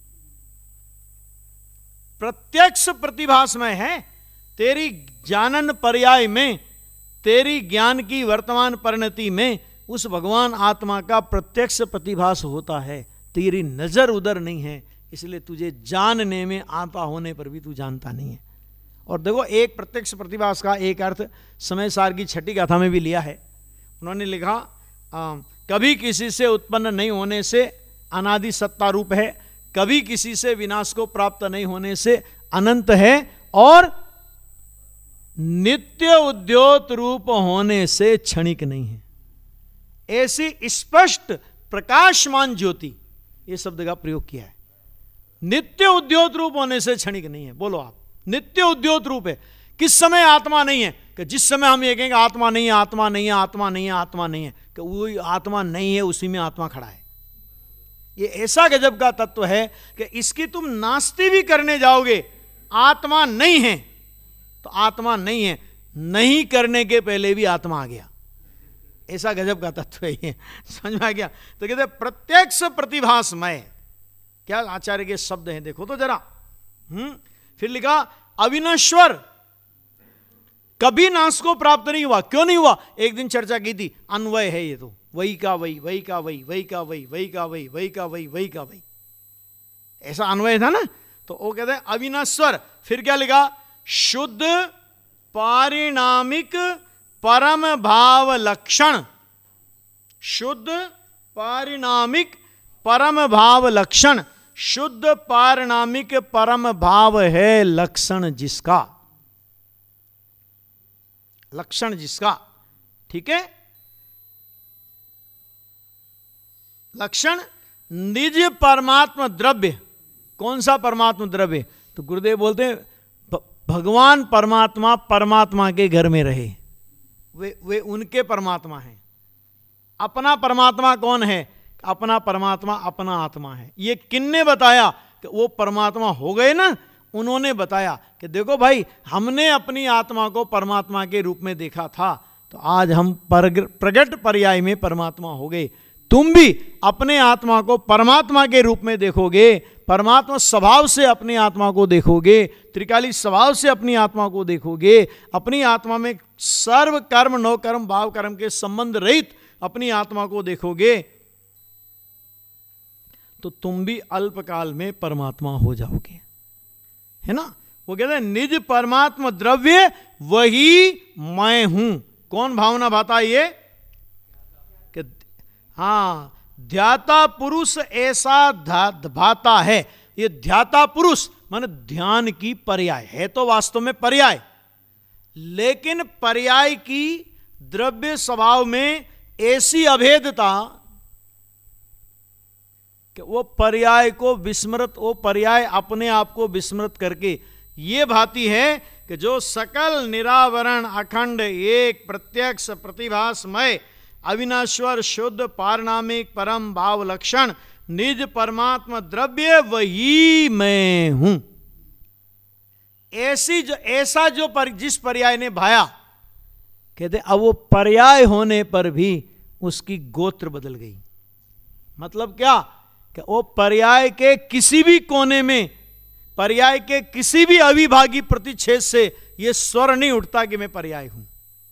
प्रत्यक्ष प्रतिभासमय है, तेरी जानन पर्याय में, तेरी ज्ञान की वर्तमान परिणति में उस भगवान आत्मा का प्रत्यक्ष प्रतिभास होता है, तेरी नजर उधर नहीं है, इसलिए तुझे जानने में आता होने पर भी तू जानता नहीं है। और देखो एक प्रत्यक्ष प्रतिभास का एक अर्थ समय सार की छठी गाथा में भी लिया है, उन्होंने लिखा आ, कभी किसी से उत्पन्न नहीं होने से अनादि सत्ता रूप है, कभी किसी से विनाश को प्राप्त नहीं होने से अनंत है, और नित्य उद्योत रूप होने से क्षणिक नहीं है। ऐसी स्पष्ट प्रकाशमान ज्योति, ये शब्द का प्रयोग किया है। नित्य उद्योत रूप होने से क्षणिक नहीं है। बोलो आप, नित्य उद्योत रूप है। किस समय आत्मा नहीं है, कि जिस समय हम ये कहेंगे आत्मा नहीं है, आत्मा नहीं है, आत्मा नहीं है, आत्मा नहीं है, कि वही आत्मा नहीं है, उसी में आत्मा खड़ा है। ये ऐसा गजब का तत्व है कि इसकी तुम नास्ती भी करने जाओगे, आत्मा नहीं है तो आत्मा नहीं है, नहीं करने के पहले भी आत्मा आ गया, ऐसा गजब का तत्व है ये। समझ में आ गया। तो कहते प्रत्यक्ष प्रतिभासमय, क्या आचार्य के शब्द हैं, देखो तो जरा। हम्म फिर लिखा अविनश्वर, कभी नाश को प्राप्त नहीं हुआ। क्यों नहीं हुआ, एक दिन चर्चा की थी, अन्वय है ये, तो वही का वही, वही का वही, वही का वही, वही का वही, वही का वही, वही का वही, ऐसा अन्वय था ना। तो वो कहते हैं अविनश्वर। फिर क्या लिखा, शुद्ध पारिणामिक परम भाव लक्षण, शुद्ध पारिणामिक परम भाव लक्षण, शुद्ध पारिणामिक परम भाव है लक्षण जिसका, लक्षण जिसका, ठीक है। लक्षण निज परमात्मा द्रव्य, कौन सा परमात्मा द्रव्य, तो गुरुदेव बोलते हैं भगवान परमात्मा परमात्मा के घर में रहे, वे वे उनके परमात्मा हैं। अपना परमात्मा कौन है, अपना परमात्मा अपना आत्मा है। ये किन्ने बताया कि वो परमात्मा हो गए ना, उन्होंने बताया कि देखो भाई, हमने अपनी आत्मा को परमात्मा के रूप में देखा था, तो आज हम प्रगट पर्याय में परमात्मा हो गए। तुम भी अपने आत्मा को परमात्मा के रूप में देखोगे, परमात्मा स्वभाव से अपनी आत्मा को देखोगे, त्रिकाली स्वभाव से अपनी आत्मा को देखोगे, अपनी आत्मा में सर्व कर्म नौ कर्म भाव कर्म के संबंध रहित अपनी आत्मा को देखोगे, तो तुम भी अल्पकाल में परमात्मा हो जाओगे, है ना। वो कहते हैं निज परमात्मा द्रव्य वही मैं हूं। कौन भावना भाता ये, कि हाँ ध्याता पुरुष ऐसा भाता है। ये ध्याता पुरुष माने ध्यान की पर्याय है, तो वास्तव में पर्याय, लेकिन पर्याय की द्रव्य स्वभाव में ऐसी अभेदता कि वो पर्याय को विस्मृत, वो पर्याय अपने आप को विस्मृत करके ये भाती है कि जो सकल निरावरण अखंड एक प्रत्यक्ष प्रतिभासमय अविनाश्वर शुद्ध पारनामिक परम भाव लक्षण निज परमात्मा द्रव्य वही मैं हूं, ऐसी जो ऐसा जो पर, जिस पर्याय ने भाया, कहते अब वो पर्याय होने पर भी उसकी गोत्र बदल गई। मतलब क्या कि वो पर्याय के किसी भी कोने में, पर्याय के किसी भी अविभागी प्रतिच्छेद से ये स्वर नहीं उठता कि मैं पर्याय हूं,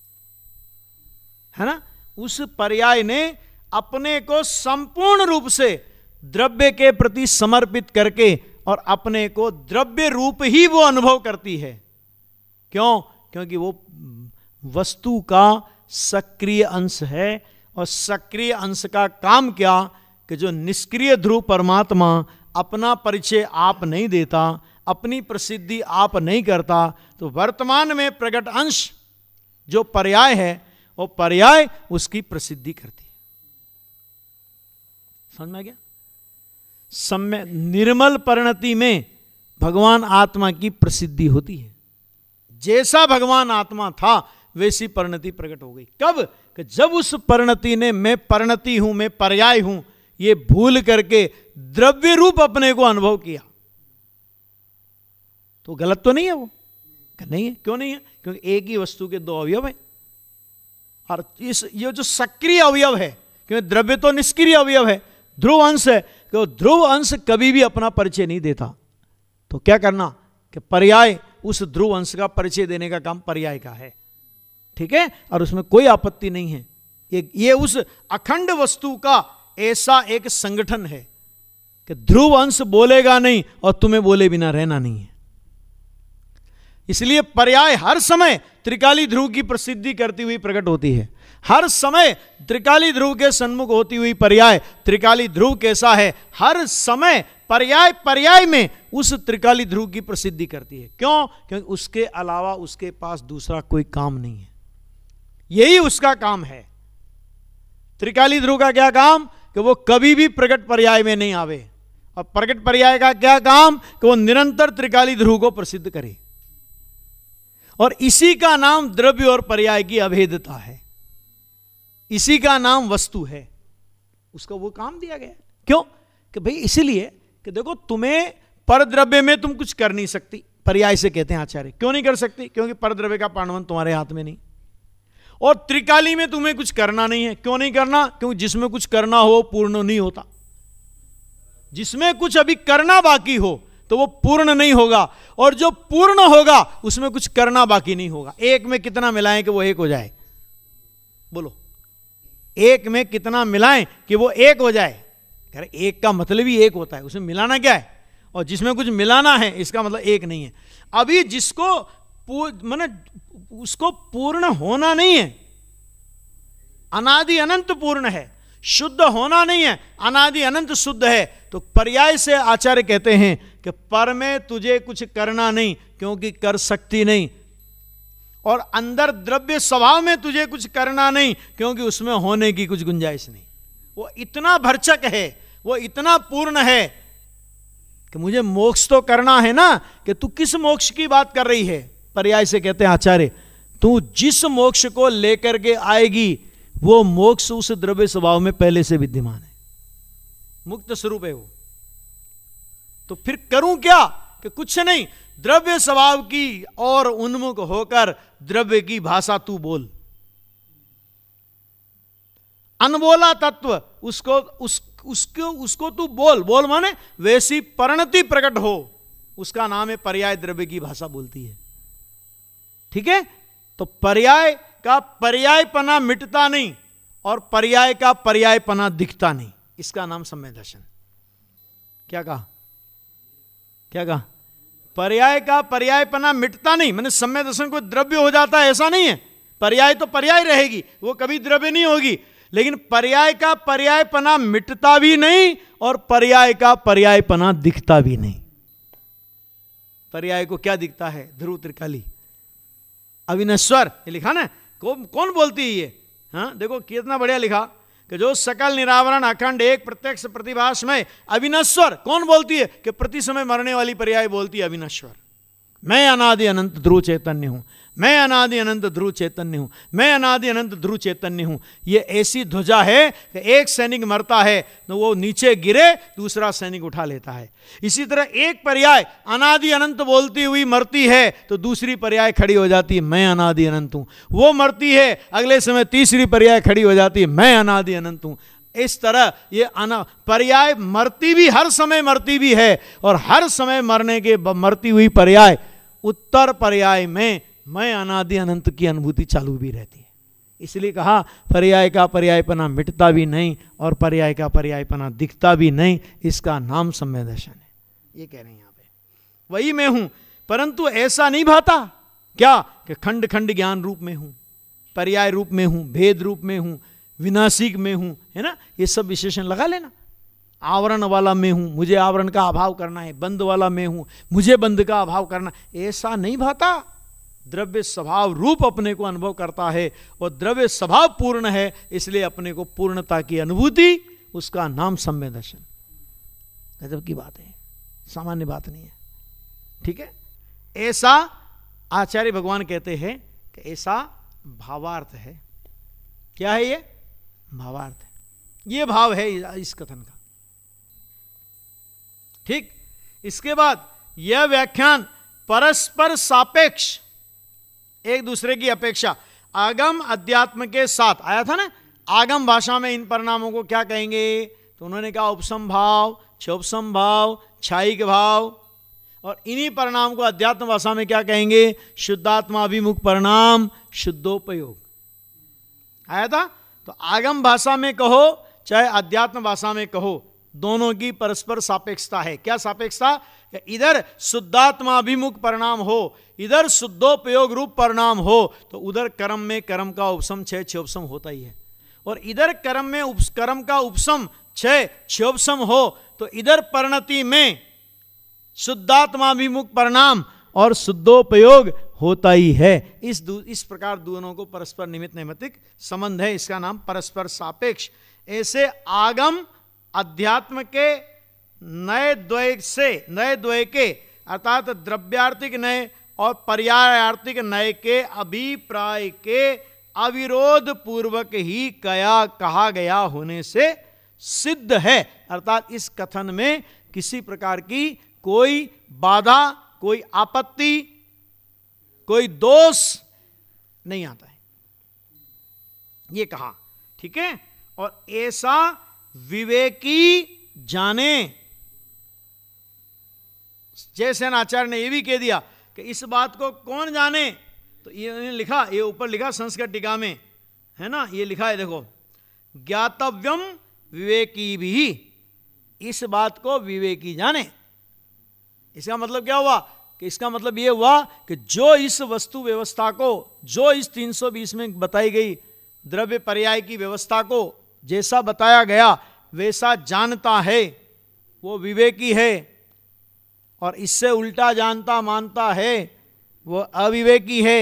है ना। उस पर्याय ने अपने को संपूर्ण रूप से द्रव्य के प्रति समर्पित करके और अपने को द्रव्य रूप ही वो अनुभव करती है। क्यों? क्योंकि वो वस्तु का सक्रिय अंश है, और सक्रिय अंश का काम क्या कि जो निष्क्रिय ध्रुव परमात्मा अपना परिचय आप नहीं देता, अपनी प्रसिद्धि आप नहीं करता, तो वर्तमान में प्रकट अंश जो पर्याय है वो पर्याय उसकी प्रसिद्धि करती है। समझ में आ गया? सम्य निर्मल परिणति में भगवान आत्मा की प्रसिद्धि होती है। जैसा भगवान आत्मा था वैसी परिणति प्रकट हो गई। कब? कि जब उस परिणति ने मैं परिणति हूं, मैं पर्याय हूं, ये भूल करके द्रव्य रूप अपने को अनुभव किया। तो गलत तो नहीं है वो? नहीं है। क्यों नहीं है? क्योंकि एक ही वस्तु के दो अवयव है, और इस ये जो सक्रिय अवयव है, क्योंकि द्रव्य तो निष्क्रिय अवयव है, ध्रुव अंश है, कि ध्रुव अंश कभी भी अपना परिचय नहीं देता। तो क्या करना कि पर्याय उस ध्रुव अंश का परिचय देने का काम पर्याय का है, ठीक है, और उसमें कोई आपत्ति नहीं है। ये ये उस अखंड वस्तु का ऐसा एक संगठन है कि ध्रुव अंश बोलेगा नहीं और तुम्हें बोले बिना रहना नहीं है। इसलिए पर्याय हर समय त्रिकाली ध्रुव की प्रसिद्धि करती हुई प्रकट होती है। हर समय त्रिकाली ध्रुव के सन्मुख होती हुई पर्याय, त्रिकाली ध्रुव कैसा है, हर समय पर्याय पर्याय में उस त्रिकाली ध्रुव की प्रसिद्धि करती है। क्यों? क्योंकि उसके अलावा उसके पास दूसरा कोई काम नहीं है, यही उसका काम है। त्रिकाली ध्रुव का क्या काम? कि वो कभी भी प्रकट पर्याय में नहीं आवे, और प्रकट पर्याय का क्या काम? कि वो निरंतर त्रिकाली ध्रुव को प्रसिद्ध करे। और इसी का नाम द्रव्य और पर्याय की अभेदता है, इसी का नाम वस्तु है। उसका वो काम दिया गया। क्यों? कि भाई इसलिए कि देखो, तुम्हें परद्रव्य में तुम कुछ कर नहीं सकती, पर्याय से कहते हैं आचार्य। क्यों नहीं कर सकती? क्योंकि परद्रव्य का पांडवन तुम्हारे हाथ में नहीं। और त्रिकाली में तुम्हें कुछ करना नहीं है। क्यों नहीं करना? क्योंकि जिसमें कुछ करना हो पूर्ण नहीं होता। जिसमें कुछ अभी करना बाकी हो तो वो पूर्ण नहीं होगा, और जो पूर्ण होगा उसमें कुछ करना बाकी नहीं होगा। एक में कितना मिलाएं कि वो एक हो जाए? बोलो, एक में कितना मिलाएं कि वो एक हो जाए? अरे एक का मतलब ही एक होता है, उसमें मिलाना क्या है? और जिसमें कुछ मिलाना है इसका मतलब एक नहीं है। अभी जिसको माने उसको पूर्ण होना नहीं है, अनादि अनंत पूर्ण है, शुद्ध होना नहीं है, अनादि अनंत शुद्ध है। तो पर्याय से आचार्य कहते हैं कि पर में तुझे कुछ करना नहीं, क्योंकि कर सकती नहीं, और अंदर द्रव्य स्वभाव में तुझे कुछ करना नहीं, क्योंकि उसमें होने की कुछ गुंजाइश नहीं। वो इतना भरचक है, वो इतना पूर्ण है कि मुझे मोक्ष तो करना है ना। कि तू किस मोक्ष की बात कर रही है? पर्याय से कहते हैं आचार्य, तू जिस मोक्ष को लेकर के आएगी वो मोक्ष उस द्रव्य स्वभाव में पहले से विद्यमान है, मुक्त स्वरूप है वो। तो फिर करूं क्या? कि कुछ नहीं, द्रव्य स्वभाव की और उन्मुख होकर द्रव्य की भाषा तू बोल। अनबोला तत्व उसको उस, उसको उसको तू बोल। बोल माने वैसी परिणति प्रकट हो, उसका नाम है पर्याय। द्रव्य की भाषा बोलती है, ठीक है। तो पर्याय का पर्यायपना मिटता नहीं, और पर्याय का पर्यायपना दिखता नहीं, इसका नाम सम्यक दर्शन। क्या कहा? क्या कहा? पर्याय का पर्यायपना मिटता नहीं, मैंने सम्यक दर्शन को द्रव्य हो जाता है ऐसा नहीं है। पर्याय तो पर्याय रहेगी, वो कभी द्रव्य नहीं होगी, लेकिन पर्याय का पर्यायपना मिटता भी नहीं और पर्याय का पर्यायपना दिखता भी नहीं। पर्याय को क्या दिखता है? ध्रुव त्रिकाली अविनश्वर, ये लिखा ना। कौन कौन बोलती है ये? हाँ देखो कितना बढ़िया लिखा कि जो सकल निरावरण अखंड एक प्रत्यक्ष प्रतिभास में अविनश्वर, कौन बोलती है कि प्रति समय मरने वाली पर्याय बोलती है अविनश्वर। मैं अनादि अनंत ध्रुव चैतन्य हूं, मैं अनादि अनंत ध्रुव चैतन्य हूं, मैं अनादि अनंत ध्रुव चैतन्य हूं। ये ऐसी ध्वजा है कि एक सैनिक मरता है तो वो नीचे गिरे, दूसरा सैनिक उठा लेता है। इसी तरह एक पर्याय अनादि अनंत बोलती हुई मरती है तो दूसरी पर्याय खड़ी हो जाती है, मैं अनादि अनंत हूं। वो मरती है, अगले समय तीसरी पर्याय खड़ी हो जाती है, मैं अनादि अनंत हूं। इस तरह ये अना पर्याय मरती भी, हर समय मरती भी है, और हर समय मरने के मरती हुई पर्याय उत्तर पर्याय में मैं अनादि अनंत की अनुभूति चालू भी रहती है। इसलिए कहा पर्याय का पर्यायपना मिटता भी नहीं और पर्याय का पर्यायपना दिखता भी नहीं, इसका नाम सम्यक दर्शन है। ये कह रहे हैं यहां पे, वही मैं हूं, परंतु ऐसा नहीं भाता क्या कि खंड खंड ज्ञान रूप में हूं, पर्याय रूप में हूं, भेद रूप में हूं, विनाशिक में हूं, है ना, ये सब विशेषण लगा लेना। आवरण वाला मैं हूं, मुझे आवरण का अभाव करना है, बंद वाला मैं हूं, मुझे बंद का अभाव करना, ऐसा नहीं भाता। द्रव्य स्वभाव रूप अपने को अनुभव करता है और द्रव्य स्वभाव पूर्ण है, इसलिए अपने को पूर्णता की अनुभूति, उसका नाम सम्यक दर्शन। गजब की बात है, सामान्य बात नहीं है। ठीक है, ऐसा आचार्य भगवान कहते हैं कि ऐसा भावार्थ है। क्या है ये? भावार्थ है, ये भाव है इस कथन का। ठीक, इसके बाद यह व्याख्यान परस्पर सापेक्ष, एक दूसरे की अपेक्षा, आगम अध्यात्म के साथ आया था ना। आगम भाषा में इन परिणामों को क्या कहेंगे? तो उन्होंने कहा उपसम भाव, क्षोपसम भाव, छायिक भाव, और इन्हीं परिणाम को अध्यात्म भाषा में क्या कहेंगे? शुद्धात्माभिमुख परिणाम, शुद्धोपयोग। आया था। तो आगम भाषा में कहो चाहे अध्यात्म भाषा में कहो, दोनों की परस्पर सापेक्षता है। क्या सापेक्षता? इधर शुद्धात्माभिमुख परिणाम हो, इधर शुद्धोपयोग रूप परिणाम हो, तो उधर कर्म में कर्म का उपसम क्षय क्षोपसम होता ही है, और इधर कर्म में उप, कर्म का उपसम क्षय क्षोपसम हो, तो इधर परिणति में शुद्धात्माभिमुख परिणाम और शुद्धोपयोग होता ही है। इस इस प्रकार दोनों को परस्पर निमित्त नैमित्तिक संबंध है, इसका नाम परस्पर सापेक्ष। ऐसे आगम अध्यात्म के नए द्वय से, नए द्वय के अर्थात द्रव्यार्थिक नए और पर्यायार्थिक नए के अभिप्राय के अविरोध पूर्वक ही कया कहा गया होने से सिद्ध है। अर्थात इस कथन में किसी प्रकार की कोई बाधा, कोई आपत्ति, कोई दोष नहीं आता है, ये कहा। ठीक है, और ऐसा विवेकी जाने, जयसेन आचार्य ने यह भी कह दिया कि इस बात को कौन जाने, तो ये लिखा, ये ऊपर लिखा संस्कृत टीका में, है ना, ये लिखा है देखो, ज्ञातव्यम विवेकी भी, इस बात को विवेकी जाने। इसका मतलब क्या हुआ? कि इसका मतलब ये हुआ कि जो इस वस्तु व्यवस्था को, जो इस तीन सौ बीस में बताई गई द्रव्य पर्याय की व्यवस्था को जैसा बताया गया वैसा जानता है, वो विवेकी है, और इससे उल्टा जानता मानता है वो अविवेकी है।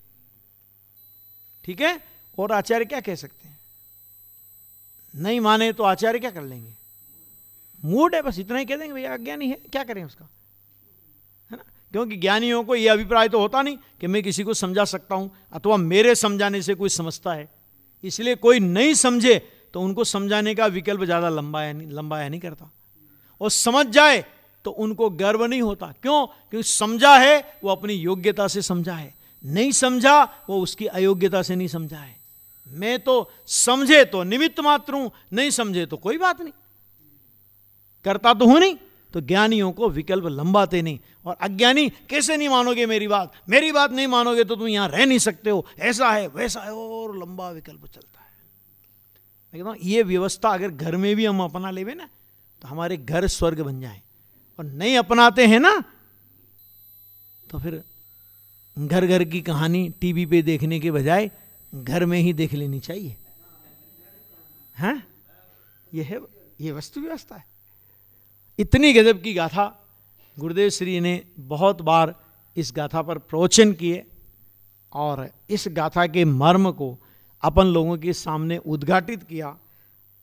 ठीक है, और आचार्य क्या कह सकते हैं? नहीं माने तो आचार्य क्या कर लेंगे? मूड है, बस इतना ही कह देंगे, भैया अज्ञानी है, क्या करें उसका, है ना। क्योंकि ज्ञानियों को यह अभिप्राय तो होता नहीं कि मैं किसी को समझा सकता हूं अथवा मेरे समझाने से कोई समझता है। इसलिए कोई नहीं समझे तो उनको समझाने का विकल्प ज़्यादा लंबाया नहीं लंबाया नहीं करता, और समझ जाए तो उनको गर्व नहीं होता। क्यों? क्योंकि समझा है वो अपनी योग्यता से समझा है, नहीं समझा वो उसकी अयोग्यता से नहीं समझा है। मैं तो समझे तो निमित्त मात्र हूं, नहीं समझे तो कोई बात नहीं, करता तो हूं नहीं। तो ज्ञानियों को विकल्प लंबाते नहीं, और अज्ञानी कैसे नहीं मानोगे मेरी बात, मेरी बात नहीं मानोगे तो तुम यहां रह नहीं सकते हो, ऐसा है वैसा है, और लंबा विकल्प चलता है। मैं कहता हूं ये व्यवस्था अगर घर में भी हम अपना लेवे ना तो हमारे घर स्वर्ग बन जाए, और नहीं अपनाते हैं ना तो फिर घर घर की कहानी टीवी पे देखने के बजाय घर में ही देख लेनी चाहिए। हैं, ये है, ये वस्तु व्यवस्था है। इतनी गजब की गाथा गुरुदेव श्री ने बहुत बार इस गाथा पर प्रवचन किए, और इस गाथा के मर्म को अपन लोगों के सामने उद्घाटित किया।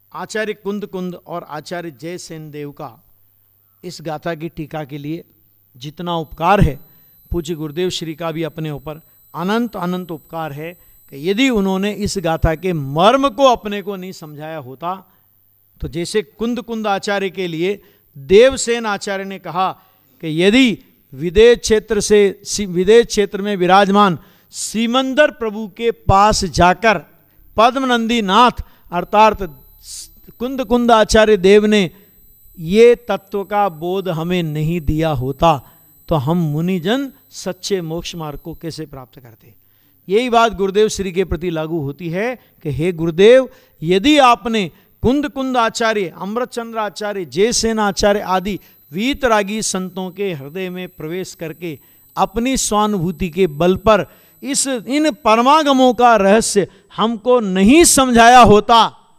आचार्य कुंद कुंद और आचार्य जयसेन देव का इस गाथा की टीका के लिए जितना उपकार है, पूज्य गुरुदेव श्री का भी अपने ऊपर अनंत अनंत उपकार है कि यदि उन्होंने इस गाथा के मर्म को अपने को नहीं समझाया होता तो जैसे कुंद कुंद आचार्य के लिए देवसेन आचार्य ने कहा कि यदि विदेश क्षेत्र से विदेश क्षेत्र में विराजमान सीमंदर प्रभु के पास जाकर पद्मनंदी नाथ अर्थात कुंद कुंद आचार्य देव ने ये तत्व का बोध हमें नहीं दिया होता तो हम मुनिजन सच्चे मोक्ष मार्ग को कैसे प्राप्त करते। यही बात गुरुदेव श्री के प्रति लागू होती है कि हे गुरुदेव, यदि आपने कुंद कुंद आचार्य, अमृतचंद्र आचार्य, जयसेन आचार्य आदि वीतरागी संतों के हृदय में प्रवेश करके अपनी स्वानुभूति के बल पर इस इन परमागमों का रहस्य हमको नहीं समझाया होता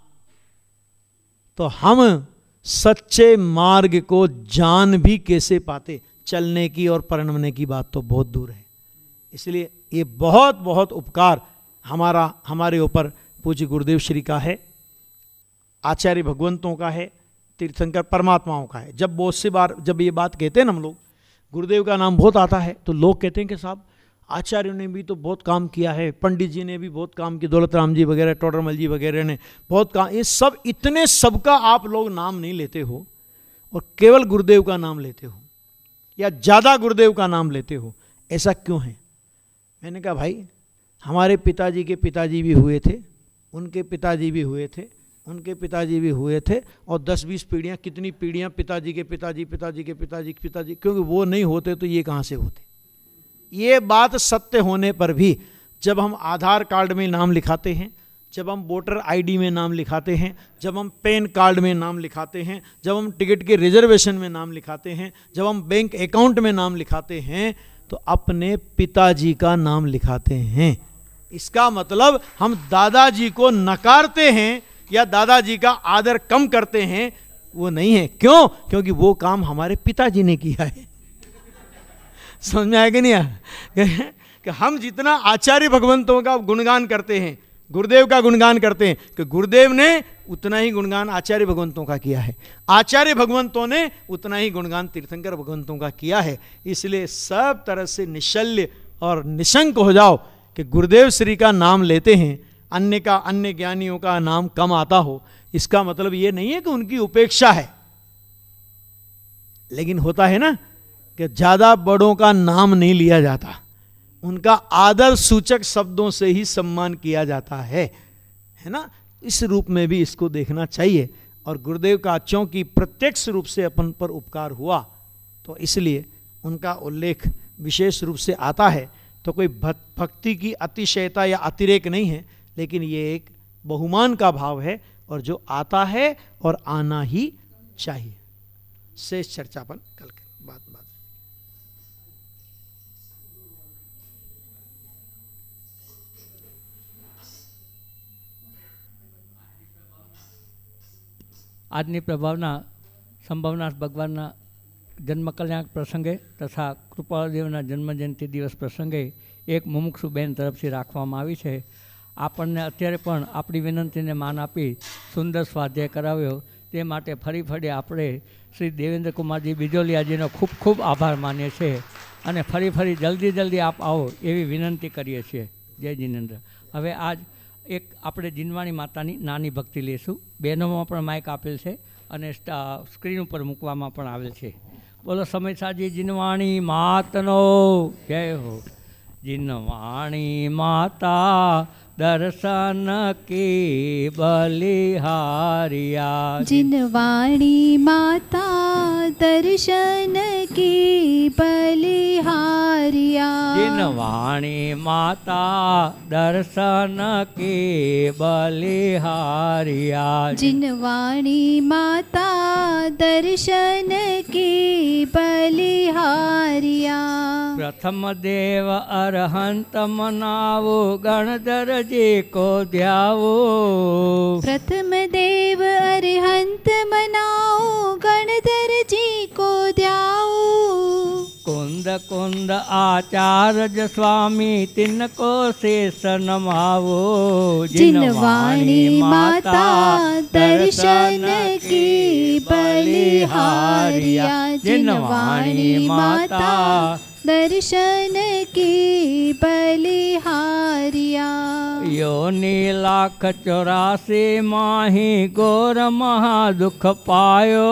तो हम सच्चे मार्ग को जान भी कैसे पाते। चलने की और परिणमने की बात तो बहुत दूर है। इसलिए ये बहुत बहुत उपकार हमारा हमारे ऊपर पूज्य गुरुदेव श्री का है, आचार्य भगवंतों का है, तीर्थंकर परमात्माओं का है। जब बहुत सी बार जब ये बात कहते हैं ना हम लोग, गुरुदेव का नाम बहुत आता है तो लोग कहते हैं कि साहब आचार्यों ने भी तो बहुत काम किया है, पंडित जी ने भी बहुत काम किया, दौलत राम जी वगैरह, टोडरमल जी वगैरह ने बहुत काम, ये सब इतने सबका आप लोग नाम नहीं लेते हो और केवल गुरुदेव का नाम लेते हो या ज़्यादा गुरुदेव का नाम लेते हो, ऐसा क्यों है? मैंने कहा भाई हमारे पिताजी के पिताजी भी हुए थे, उनके पिताजी भी हुए थे, उनके पिताजी भी हुए थे और दस बीस पीढ़ियाँ, कितनी पीढ़ियाँ पिताजी के पिताजी पिताजी के पिताजी के पिताजी, क्योंकि वो नहीं होते तो ये कहाँ से होते। ये बात सत्य होने पर भी जब हम आधार कार्ड में नाम लिखाते हैं, जब हम वोटर आईडी में नाम लिखाते हैं, जब हम पैन कार्ड में नाम लिखाते हैं, जब हम टिकट के रिजर्वेशन में नाम लिखाते हैं, जब हम बैंक अकाउंट में नाम लिखाते हैं तो अपने पिताजी का नाम लिखाते हैं। इसका मतलब हम दादाजी को नकारते हैं या दादाजी का आदर कम करते हैं, वो नहीं है। क्यों? क्योंकि वो काम हमारे पिताजी ने किया है। समझ में आया कि नहीं आया? कि हम जितना आचार्य भगवंतों का गुणगान करते हैं, गुरुदेव का गुणगान करते हैं, कि गुरुदेव ने उतना ही गुणगान आचार्य भगवंतों का किया है, आचार्य भगवंतों ने उतना ही गुणगान तीर्थंकर भगवंतों का किया है। इसलिए सब तरह से निशल्य और निशंक हो जाओ कि गुरुदेव श्री का नाम लेते हैं, अन्य का अन्य ज्ञानियों का नाम कम आता हो, इसका मतलब ये नहीं है कि उनकी उपेक्षा है। लेकिन होता है ना कि ज़्यादा बड़ों का नाम नहीं लिया जाता, उनका आदर सूचक शब्दों से ही सम्मान किया जाता है, है ना। इस रूप में भी इसको देखना चाहिए। और गुरुदेव का चूंकि प्रत्यक्ष रूप से अपन पर उपकार हुआ तो इसलिए उनका उल्लेख विशेष रूप से आता है। तो कोई भक्ति की अतिशयता या अतिरेक नहीं है, लेकिन ये एक बहुमान का भाव है और जो आता है और आना ही चाहिए। शेष चर्चा अपन कल के बात बात આજની પ્રભાવના સંભાવના ભગવાનના જન્મ કલ્યાણ પ્રસંગે તથા કૃપાળદેવના જન્મજયંતિ દિવસ પ્રસંગે એક મુમુક્ષુ બેન તરફથી રાખવામાં આવી છે। આપણને અત્યારે પણ આપણી વિનંતીને માન આપી સુંદર સ્વાધ્યાય કરાવ્યો તે માટે ફરી ફરી આપણે શ્રી દેવેન્દ્ર કુમારજી બિજોલિયાજીનો ખૂબ ખૂબ આભાર માનીએ છીએ અને ફરી ફરી જલ્દી જલ્દી આપ આવો એવી વિનંતી કરીએ છીએ। જય જિનેન્દ્ર। હવે આજ એક આપણે જીનવાણી માતાની નાની ભક્તિ લઈશું। બહેનોમાં પણ માઇક આપેલ છે અને સ્ક્રીન ઉપર મૂકવામાં પણ આવેલ છે। બોલો સમયસાજી જીનવાણી માતનો જય હો। જીનવાણી માતા दर्शन की बलिहारिया। जिनवाणी माता दर्शन की बलिहारिया। जिनवाणी माता दर्शन की बलिहारिया। जिनवाणी माता दर्शन की बलिहारिया। प्रथम देव अरहंत मनावो गणधर जी को ध्यावो। प्रथम देव अरहंत मनाओ गणधर जी को ध्याओ। कुंद कुंद आचार्य स्वामी तिनको शेष नमावो। जिनवाणी माता दर्शन की बलिहारिया। जिनवाणी माता दर्शन की बलिहारिया। योनि लाख चौरासी माही घोर महादुख पायो।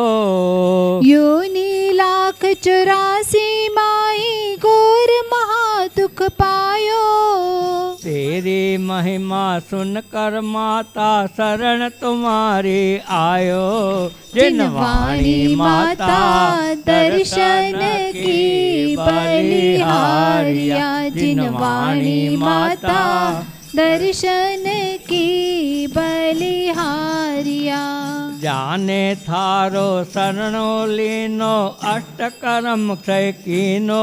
योनि लाख चौरासी माही घोर महादुख पायो। तेरी महिमा सुनकर माता शरण तुम्हारी आयो। जिनवाणी माता दर्शन की बलिहारिया। जिनवाणी माता दर्शन की बलिहारिया। जाने थारो शरणो लीनो अष्टकर्म क्षय कीनो।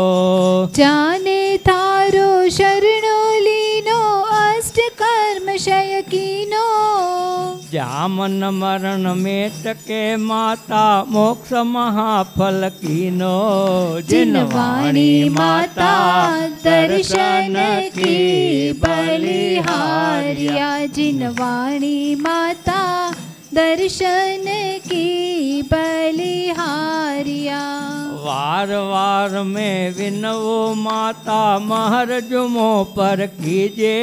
जाने थारो शरणो लीनो अष्टकर्म क्षय कीनो। जामन मरण मेट के माता मोक्ष महाफल कीनो। जिनवाणी माता दर्शन की बलिहारिया। जिनवाणी माता दर्शन की बलिहारिया। वार वार में विनवो माता महर जुमो पर कीजे।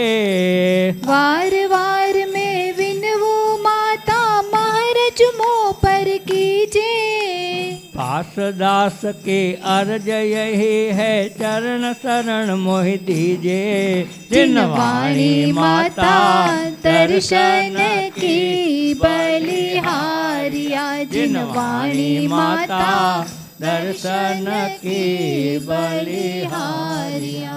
वार वार में विनवो माता महर जुमो पर कीजे। पास दास के अर्ज यही है चरण शरण मोहि दीजे। जिनवाणी माता दर्शन की बलिहारिया। जिनवाणी माता दर्शन की बलिहारिया।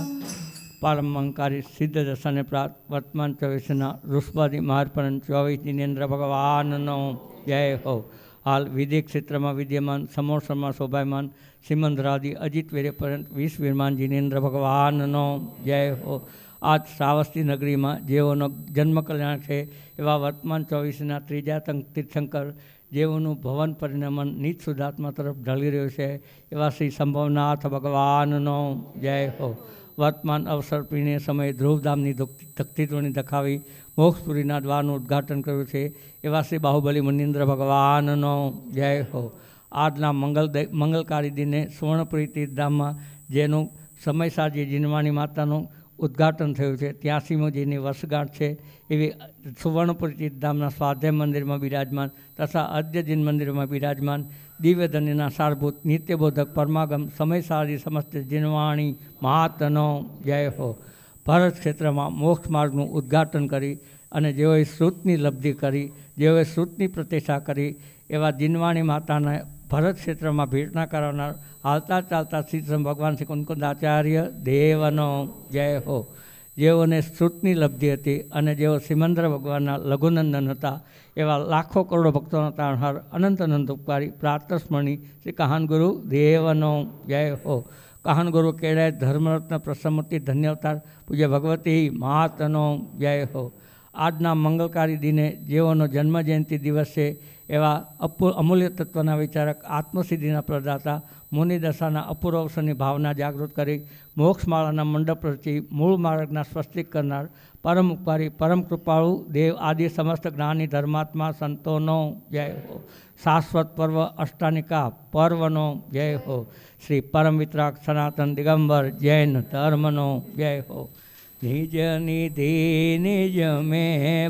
परम अंकारी सिद्ध दर्शन प्राप्त वर्तमान चौवीसना ऋषभादी महारपरण चौवीस जिनेन्द्र भगवाननो जय हो। हाल विधि क्षेत्र में विद्यमान समोसर में शोभायमान श्रीमंदरादी अजित वीर्य पर्यंत वीस वीरमान जिनेन्द्र भगवाननो जय हो। आज श्रावस्ती नगरी में जेओनो जन्म कल्याण है एवं वर्तमान चौवीसना त्रीजा तीर्थंकर जेओनु भवन परिणमन नीच शुद्धात्मा तरफ ढली रह्यो है एवं श्री संभवनाथ भगवाननो जय हो। वर्तमान अवसर पीने समय ध्रुवधामनी धक्तित्वनी दखावी मोक्षपुरीना द्वारનું ઉદ્ઘાટન કર્યું છે એવા શ્રી બાહુબલી મુનિન્દ્ર ભગવાનનો જય હો। આજના મંગલ મંગલકારી દિને સુવર્ણપુરી તીર્થધામમાં જેનું સમયસાજી જીનવાણી માતાનું ઉદ્ઘાટન થયું છે ત્યાસીમો જેની વર્ષગાંઠ છે એવી સુવર્ણપુરી તીર્થધામના સ્વાધ્યાય મંદિરમાં બિરાજમાન તથા અદ્યજીન મંદિરમાં બિરાજમાન દિવ્યધન્યના સારભૂત નિત્યબોધક પરમાગમ સમયસારી સમસ્ત જીનવાણી માતનો જય હો। ભારત ક્ષેત્રમાં મોક્ષ માર્ગનું ઉદ્ઘાટન કરી અને જેઓએ શ્રુતની લબ્ધિ કરી જેઓએ શ્રુતની પ્રતિષ્ઠા કરી એવા જીનવાણી માતાના ભરત ક્ષેત્રમાં ભેટના કરાવનાર હાલતા ચાલતા શ્રી ભગવાન શ્રી કુંદકુંદાચાર્ય દેવનો જય હો। જેઓને શ્રુતની લબ્ધિ હતી અને જેઓ શ્રીમંદર ભગવાનના લઘુનંદન હતા એવા લાખો કરોડો ભક્તોના તારણહાર અનંત અનંત ઉપકારી પ્રાતસ્મરણી શ્રી કહાનગુરુ દેવનો જય હો। કહાનગુરુ કેળાય ધર્મરત્ન પ્રસન્નમૂર્તિ ધન્યવતાર પૂજ્ય ભગવતી માતનો જય હો। આજના મંગલકારી દિને જેઓનો જન્મજયંતિ દિવસ છે એવા અપુ અમૂલ્ય તત્વના વિચારક આત્મસિદ્ધિના પ્રદાતા મુનિદશાના અપૂર્વ અવસરની ભાવના જાગૃત કરી મોક્ષમાળાના મંડપ રચી મૂળ માર્ગના સ્વસ્તિક કરનાર પરમ ઉપકારી પરમ કૃપાળુ દેવ આદિ સમસ્ત જ્ઞાની ધર્માત્મા સંતોનો જય હો। શાશ્વત પર્વ અષ્ટાનિકા પર્વનો જય હો। श्री परम वितराग सनातन दिगंबर जैन धर्मनो जय हो। निज निधि निज में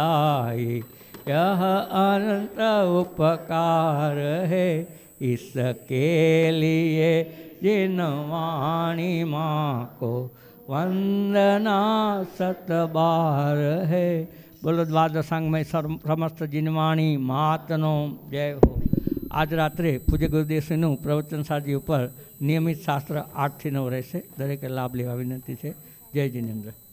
बताए यह अनंत उपकार है इसके लिए जिनवाणी माँ को वंदना सत बार है। बोलो द्वादशांग में समस्त जिनवाणी मातनो जय हो। आज रात्रे पूज्य गुरुदेवश्रीનું પ્રવચન સાજી ઉપર નિયમિત શાસ્ત્ર આઠથી નવ રહેશે દરેકે લાભ લેવા વિનંતી છે। જય જિનેન્દ્ર।